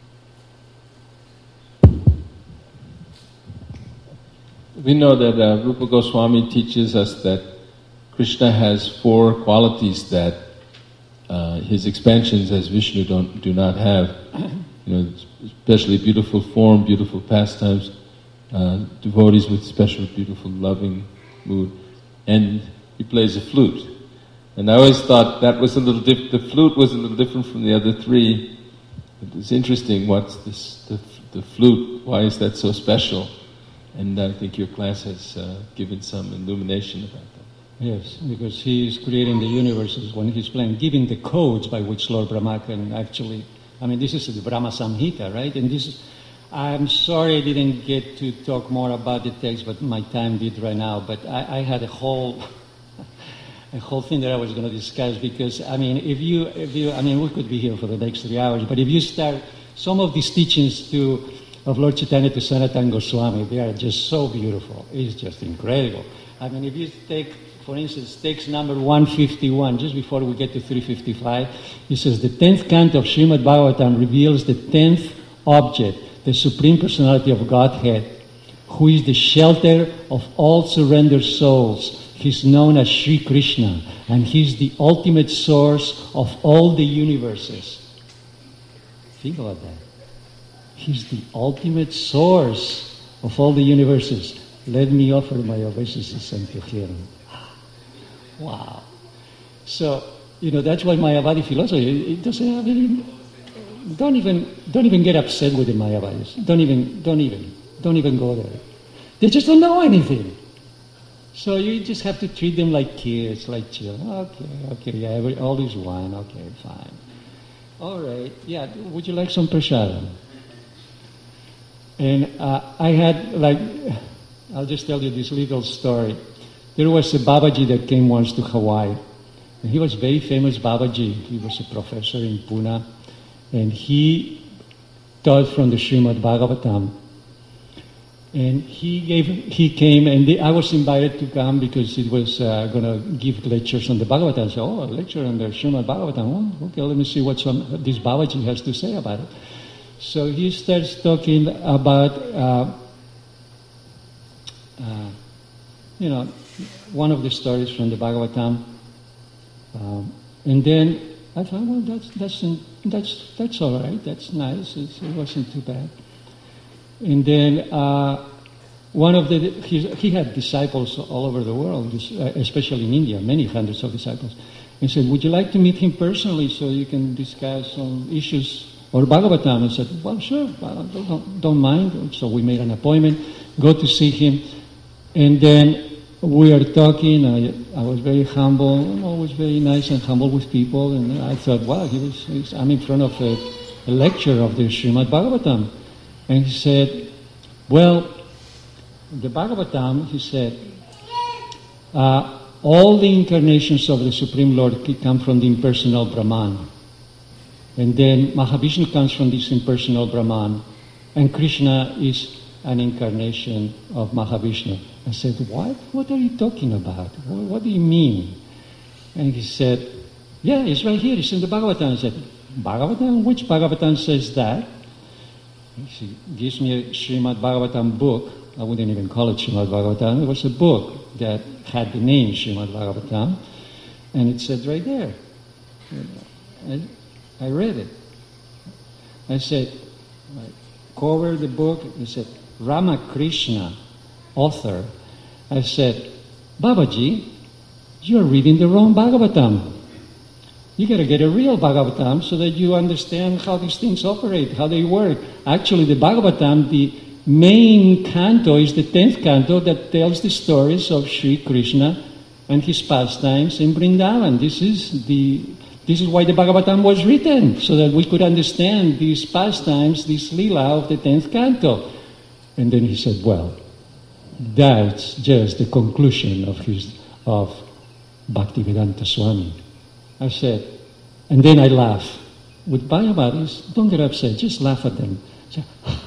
We know that uh, Rupa Goswami teaches us that Krishna has four qualities that uh, his expansions as Vishnu don't do not have. You know, especially beautiful form, beautiful pastimes, uh, devotees with special, beautiful, loving mood, and he plays a flute. And I always thought that was a little diff- the flute was a little different from the other three. It's interesting. What's this? The, the flute? Why is that so special? And I think your class has uh, given some illumination about that. Yes, because he is creating the universes when he's playing, giving the codes by which Lord Brahma can actually. I mean, this is the Brahma Samhita, right? And this is, I'm sorry I didn't get to talk more about the text, but my time did right now. But I, I had a whole, a whole thing that I was going to discuss because, I mean, if you, if you, I mean, we could be here for the next three hours, but if you start, some of these teachings to, of Lord Chaitanya to Sanatana Goswami, they are just so beautiful. It's just incredible. I mean, if you take, for instance, text number one fifty-one, just before we get to three fifty-five, he says, the tenth canto of Srimad Bhagavatam reveals the tenth object, the Supreme Personality of Godhead, who is the shelter of all surrendered souls. He's known as Sri Krishna, and he's the ultimate source of all the universes. Think about that. He's the ultimate source of all the universes. let me offer my obeisances unto him. Wow. So, you know, that's why Mayavadi philosophy, it doesn't have any, don't even, don't even get upset with the Mayavadis. Don't even, don't even, don't even go there. They just don't know anything. So you just have to treat them like kids, like children. Okay, okay, yeah, every, all is one. Okay, fine. All right, yeah, would you like some prasadam? And uh, I had, like, I'll just tell you this little story. There was a Babaji that came once to Hawaii. And he was a very famous Babaji. He was a professor in Pune. And he taught from the Srimad Bhagavatam. And he gave, he came, and the, I was invited to come because it was uh, going to give lectures on the Bhagavatam. So, oh, a lecture on the Srimad Bhagavatam. Oh, okay, let me see what some, this Babaji has to say about it. So he starts talking about, uh, uh, you know, one of the stories from the Bhagavatam. Um, and then I thought, well, that's, that's, that's, that's all right. That's nice. It's, it wasn't too bad. And then uh, one of the, he, he had disciples all over the world, especially in India, many hundreds of disciples. And said, would you like to meet him personally so you can discuss some issues or Bhagavatam? I said, well, sure, don't, don't mind. So we made an appointment, go to see him. And then we are talking. I, I was very humble. I'm always very nice and humble with people. And I thought, wow, he was, he's, I'm in front of a, a lecture of the Srimad Bhagavatam. And he said, well, the Bhagavatam, he said, uh, all the incarnations of the Supreme Lord come from the impersonal Brahman. And then Mahavishnu comes from this impersonal Brahman. And Krishna is an incarnation of Mahavishnu. I said, what? What are you talking about? What, what do you mean? And he said, yeah, it's right here. It's in the Bhagavatam. I said, Bhagavatam? Which Bhagavatam says that? He gives me a Srimad Bhagavatam book. I wouldn't even call it Srimad Bhagavatam. It was a book that had the name Srimad Bhagavatam. And it said right there. I, I read it. I said, I covered the book. It said, Ramakrishna, author. I said, Babaji, you're reading the wrong Bhagavatam. You got to get a real Bhagavatam so that you understand how these things operate, how they work. Actually, the Bhagavatam, the main canto is the tenth canto that tells the stories of Sri Krishna and his pastimes in Vrindavan. This is the this is why the Bhagavatam was written, so that we could understand these pastimes, this lila of the tenth canto. And then he said, well, that's just the conclusion of his of Bhaktivedanta Swami. I said, and then I laugh. With Mayavadis, don't get upset, just laugh at them. Say,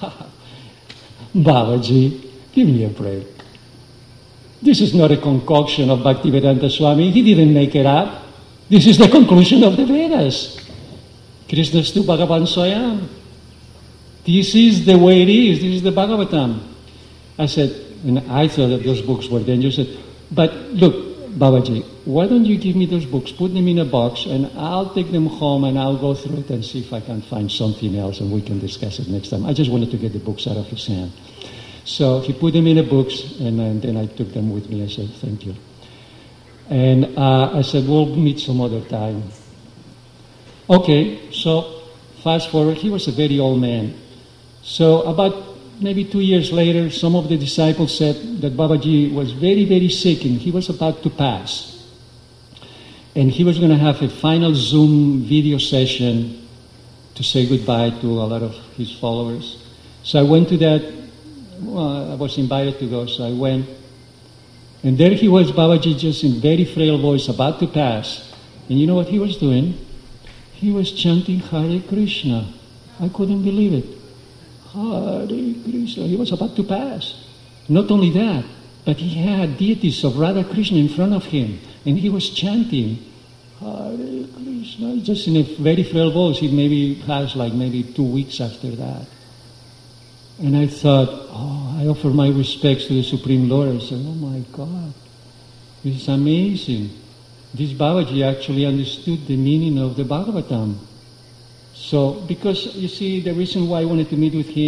Babaji, give me a break. This is not a concoction of Bhaktivedanta Swami. He didn't make it up. This is the conclusion of the Vedas. Krishnastu Bhagavan Swayam. This is the way it is. This is the Bhagavatam. I said, and I thought that those books were dangerous. I said, but look, Babaji, why don't you give me those books, put them in a box, and I'll take them home and I'll go through it and see if I can find something else and we can discuss it next time. I just wanted to get the books out of his hand. So he put them in the books, and, and then I took them with me. I said, thank you. And uh, I said, we'll meet some other time. Okay, so fast forward, he was a very old man. So about maybe two years later, some of the disciples said that Babaji was very, very sick and he was about to pass. And he was going to have a final Zoom video session to say goodbye to a lot of his followers. So I went to that. Well, I was invited to go, so I went. And there he was, Babaji, just in very frail voice, about to pass. And you know what he was doing? He was chanting Hare Krishna. I couldn't believe it. Hare Krishna. He was about to pass. Not only that, but he had deities of Radha Krishna in front of him, and he was chanting Hare Krishna, just in a very frail voice. He maybe passed like maybe two weeks after that. And I thought, oh, I offer my respects to the Supreme Lord. I said, oh my God, this is amazing. This Babaji actually understood the meaning of the Bhagavatam. So, because, you see, the reason why I wanted to meet with him,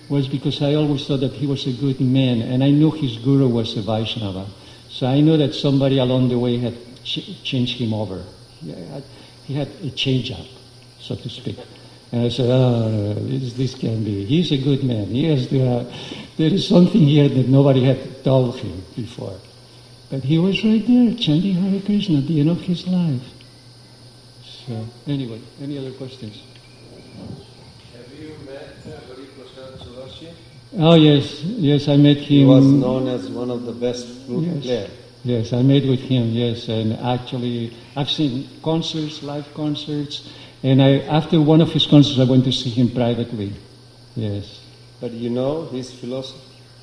was because I always thought that he was a good man, and I knew his guru was a Vaishnava. So I knew that somebody along the way had ch- changed him over. He had, he had a change-up, so to speak. And I said, oh, this, this can be. He's a good man. He has the, uh, there is something here that nobody had told him before. But he was right there, chanting Hare Krishna at the end of his life. So, anyway, any other questions? Have you met uh, Hari Prasad Chaurasia? Oh, yes. Yes, I met him. He was known as one of the best flute yes. players. Yes, I met with him, yes. And actually, I've seen concerts, live concerts. And I, after one of his concerts, I went to see him privately. Yes. But you know his philosophy?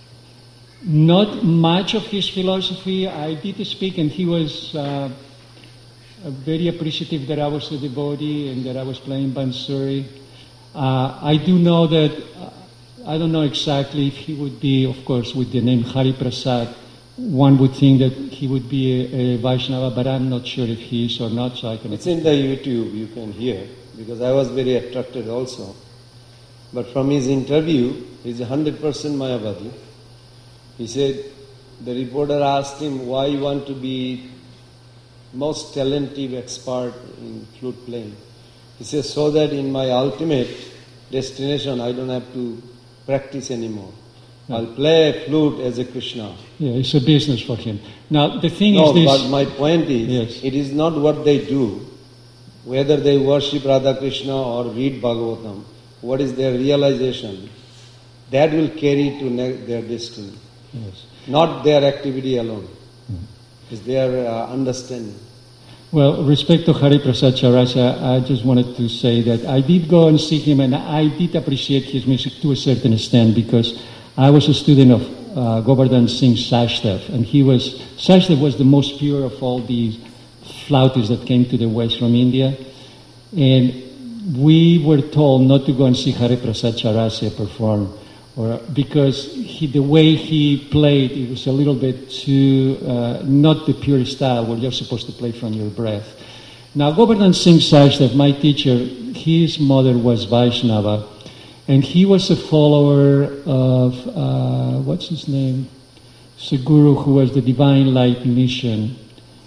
Not much of his philosophy. I did speak, and he was uh, very appreciative that I was a devotee and that I was playing Bansuri. Uh, I do know that, uh, I don't know exactly if he would be, of course, with the name Hari Prasad, one would think that he would be a, a Vaishnava, but I'm not sure if he is or not, so I can... It's in the YouTube, you can hear, because I was very attracted also. But from his interview, he's one hundred percent Mayavadi. He said, the reporter asked him, why you want to be most talented expert in flute playing? He says, so that in my ultimate destination, I don't have to practice anymore. No. I'll play flute as a Krishna. Yeah, it's a business for him. Now, the thing No, is this... but my point is, yes. it is not what they do, whether they worship Radha Krishna or read Bhagavatam, what is their realization, that will carry to ne- their destiny. Yes. Not their activity alone. Mm. It's their uh, understanding. Well, respect to Hari Prasad Chaurasia, I just wanted to say that I did go and see him, and I did appreciate his music to a certain extent, because I was a student of uh, Govardhan Singh Sachdev, and he was, Sachdev was the most pure of all the flautists that came to the West from India, and we were told not to go and see Hari Prasad Chaurasia perform, or because he, the way he played, it was a little bit too, uh, not the pure style where you're supposed to play from your breath. Now, Govardhan Singh Sachdev, my teacher, his mother was Vaishnava, and he was a follower of, uh, what's his name? Sadhguru, who was the Divine Light Mission.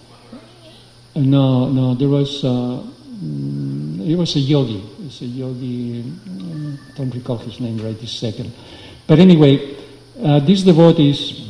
Uh, no, no, there was, uh, mm, he was a yogi. It's a yogi, um, don't recall his name right this second. But anyway, uh, these devotees,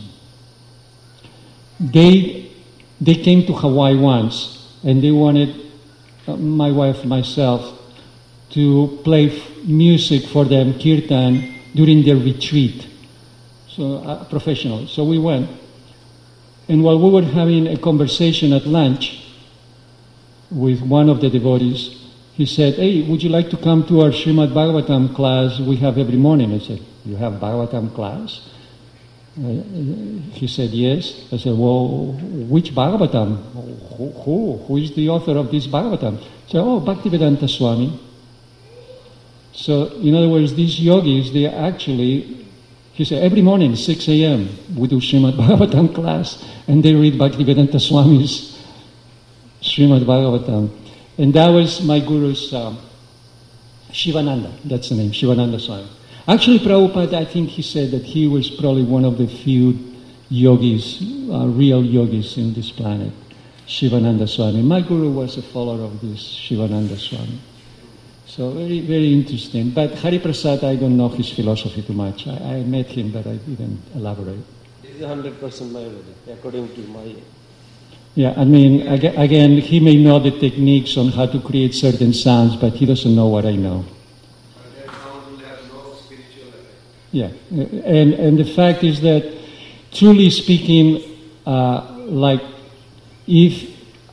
they, they came to Hawaii once, and they wanted, uh, my wife and myself, to play f- music for them, kirtan, during their retreat, so uh, professionally. So we went. And while we were having a conversation at lunch with one of the devotees, he said, hey, would you like to come to our Srimad Bhagavatam class we have every morning? I said, you have Bhagavatam class? Uh, he said, yes. I said, well, which Bhagavatam? Who, who, who is the author of this Bhagavatam? He said, oh, Bhaktivedanta Swami. So, in other words, these yogis, they actually, he said, every morning, six a.m., we do Srimad Bhagavatam class, and they read Bhaktivedanta Swami's Srimad Bhagavatam. And that was my guru's um, Shivananda, that's the name, Shivananda Swami. Actually, Prabhupada, I think he said that he was probably one of the few yogis, uh, real yogis in this planet, Shivananda Swami. My guru was a follower of this Shivananda Swami. So very, very interesting. But Hari Prasad, I don't know his philosophy too much. I, I met him, but I didn't elaborate. It is one hundred percent Mayavadi, according to my... Yeah, I mean, again, he may know the techniques on how to create certain sounds, but he doesn't know what I know. But that sound will have no spiritual effect. Yeah, and, and the fact is that, truly speaking, uh, like, if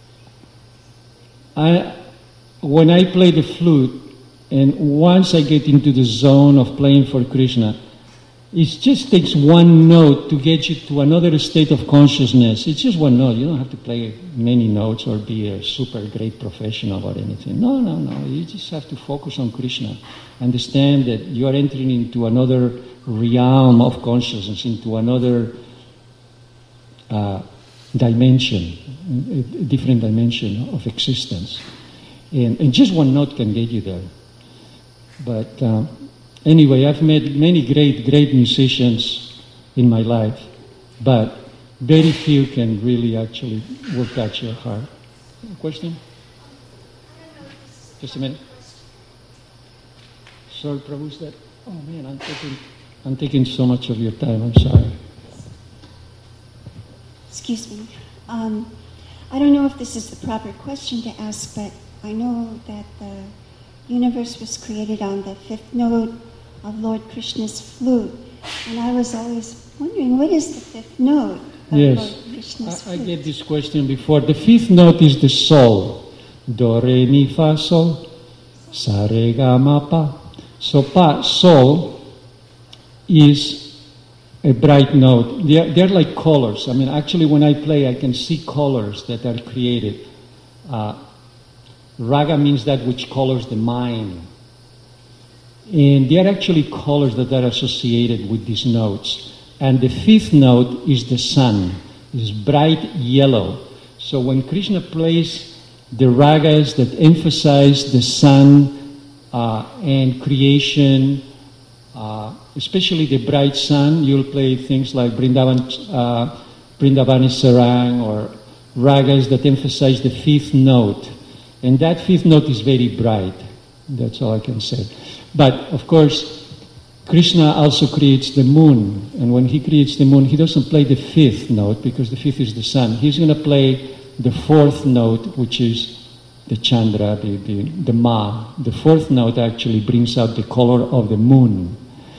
I, when I play the flute, and once I get into the zone of playing for Krishna, it just takes one note to get you to another state of consciousness. It's just one note. You don't have to play many notes or be a super great professional or anything. No, no, no. You just have to focus on Krishna. Understand that you are entering into another realm of consciousness, into another uh, dimension, a different dimension of existence. And, and just one note can get you there. But... Uh, Anyway, I've met many great, great musicians in my life, but very few can really actually will touch your heart. Question? Just a minute. Sorry, Prabhu, is that? Oh man, I'm taking, I'm taking so much of your time. I'm sorry. Excuse me. Um, I don't know if this is the proper question to ask, but I know that the universe was created on the fifth note of Lord Krishna's flute, and I was always wondering, what is the fifth note of Yes, Lord Krishna's I, I flute? get this question before. The fifth note is the sol. Do, re, mi, fa, sol. Sa, re, ga, ma, pa. So pa, sol is a bright note. They're, they're like colors. I mean, actually when I play, I can see colors that are created. Uh, raga means that which colors the mind. And they are actually colors that are associated with these notes. And the fifth note is the sun. It's bright yellow. So when Krishna plays the ragas that emphasize the sun uh, and creation, uh, especially the bright sun, you'll play things like Vrindavan, uh, Vrindavani Sarang or ragas that emphasize the fifth note. And that fifth note is very bright. That's all I can say. But, of course, Krishna also creates the moon. And when he creates the moon, he doesn't play the fifth note because the fifth is the sun. He's going to play the fourth note, which is the Chandra, the, the, the Ma. The fourth note actually brings out the color of the moon.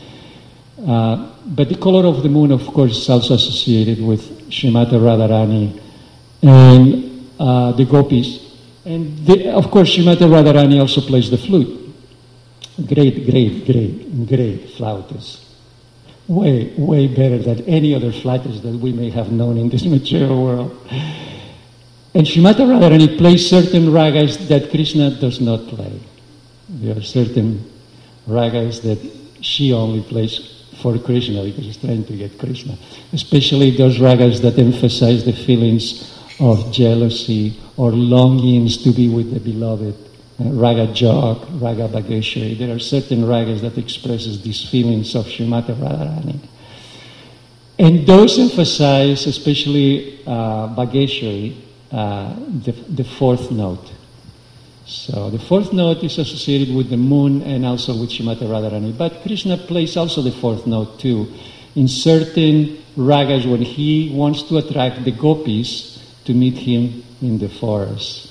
Uh, but the color of the moon, of course, is also associated with Srimati Radharani and uh, the gopis. And, the, of course, Srimati Radharani also plays the flute. Great, great, great, great flautist. Way, way better than any other flautist that we may have known in this material world. And Srimati Radharani plays certain ragas that Krishna does not play. There are certain ragas that she only plays for Krishna because she's trying to get Krishna. Especially those ragas that emphasize the feelings of jealousy or longings to be with the beloved. Uh, raga Jog, Raga Bhageshwari. There are certain ragas that expresses these feelings of Srimati Radharani. And those emphasize, especially uh, Bhageshwari, uh, the, the fourth note. So the fourth note is associated with the moon and also with Srimati Radharani. But Krishna plays also the fourth note too. In certain ragas when he wants to attract the gopis to meet him in the forest.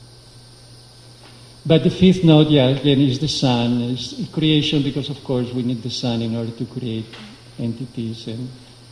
But the fifth note, yeah, again, is the sun, is creation, because of course we need the sun in order to create entities and,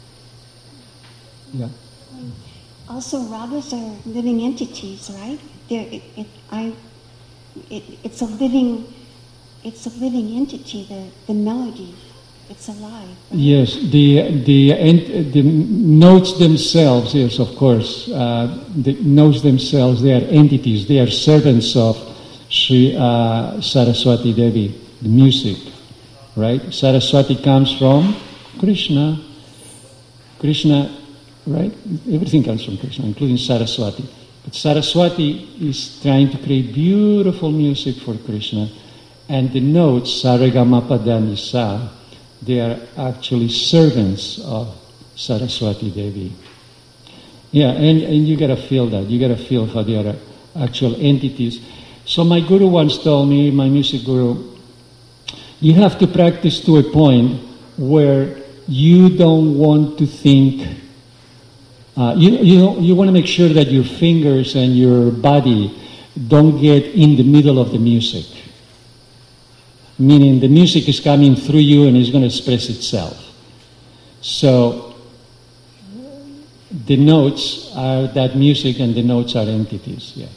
yeah. Also, ragas are living entities, right? They're, it, it, I, it, it's a living, it's a living entity. The, the melody, it's alive. Right? Yes, the the ent, the notes themselves, yes, of course, uh, the notes themselves, they are entities. They are servants of Sri uh, Saraswati Devi, the music, right? Saraswati comes from Krishna. Krishna, right? Everything comes from Krishna, including Saraswati. But Saraswati is trying to create beautiful music for Krishna. And the notes, Sarega-ma-pa-da-ni-sa, they are actually servants of Saraswati Devi. Yeah, and, and you gotta feel that. You gotta feel how they are actual entities. So my guru once told me, my music guru, you have to practice to a point where you don't want to think, uh, you, you, you want to make sure that your fingers and your body don't get in the middle of the music. Meaning the music is coming through you and it's going to express itself. So the notes are that music and the notes are entities, yeah.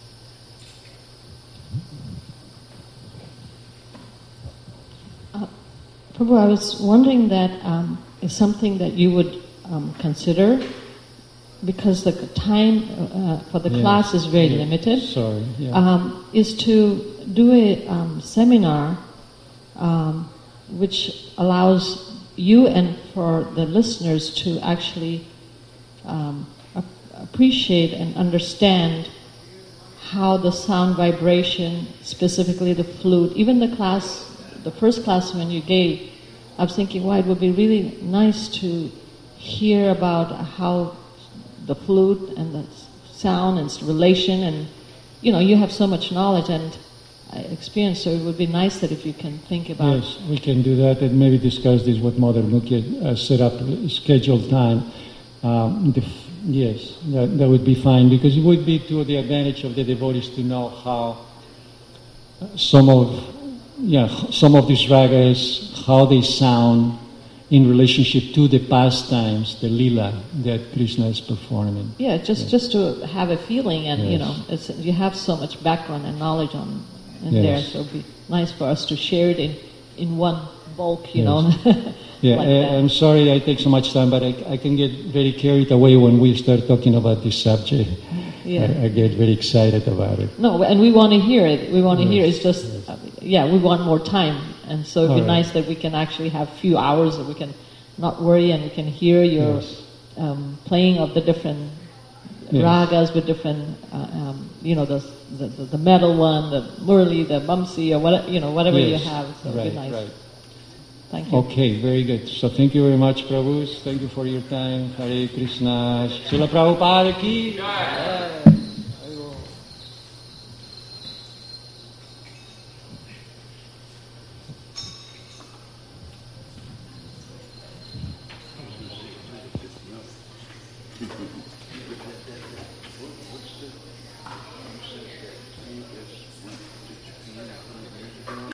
Prabhu, I was wondering that um, is something that you would um, consider, because the time uh, for the yes. class is very yeah. limited. Sorry, yeah. Um, is to do a um, seminar um, which allows you and for the listeners to actually um, ap- appreciate and understand how the sound vibration, specifically the flute, even the class the first class when you gave, I was thinking, wow, it would be really nice to hear about how the flute and the sound and its relation, and you know, you have so much knowledge and experience, so it would be nice that if you can think about. Yes, we can do that and maybe discuss this with Mother Nukia, uh, set up a scheduled time. Um, the, yes, that, that would be fine, because it would be to the advantage of the devotees to know how some of, yeah, some of these ragas, how they sound in relationship to the pastimes, the lila that Krishna is performing. Yeah, just yes. just to have a feeling, and yes. you know, it's, you have so much background and knowledge on in yes. there, so it'd be nice for us to share it in, in one bulk, you yes. know. Yeah, like I, I'm sorry I take so much time, but I, I can get very carried away when we start talking about this subject. Yeah. I, I get very excited about it. No, and we want to hear it. We want to yes. hear it. It's just, yes. uh, yeah, we want more time. And so it'd be All right. nice that we can actually have a few hours that we can not worry and we can hear your yes. um, playing of the different yes. ragas with different, uh, um, you know, the, the the metal one, the murli, the bamsi, or what, you know, whatever yes. you have. So right, it'd be nice. right. Thank you. Okay, very good. So thank you very much, Prabhus. Thank you for your time. Hare Krishna. Srila Prabhupada ki jai. Thank you.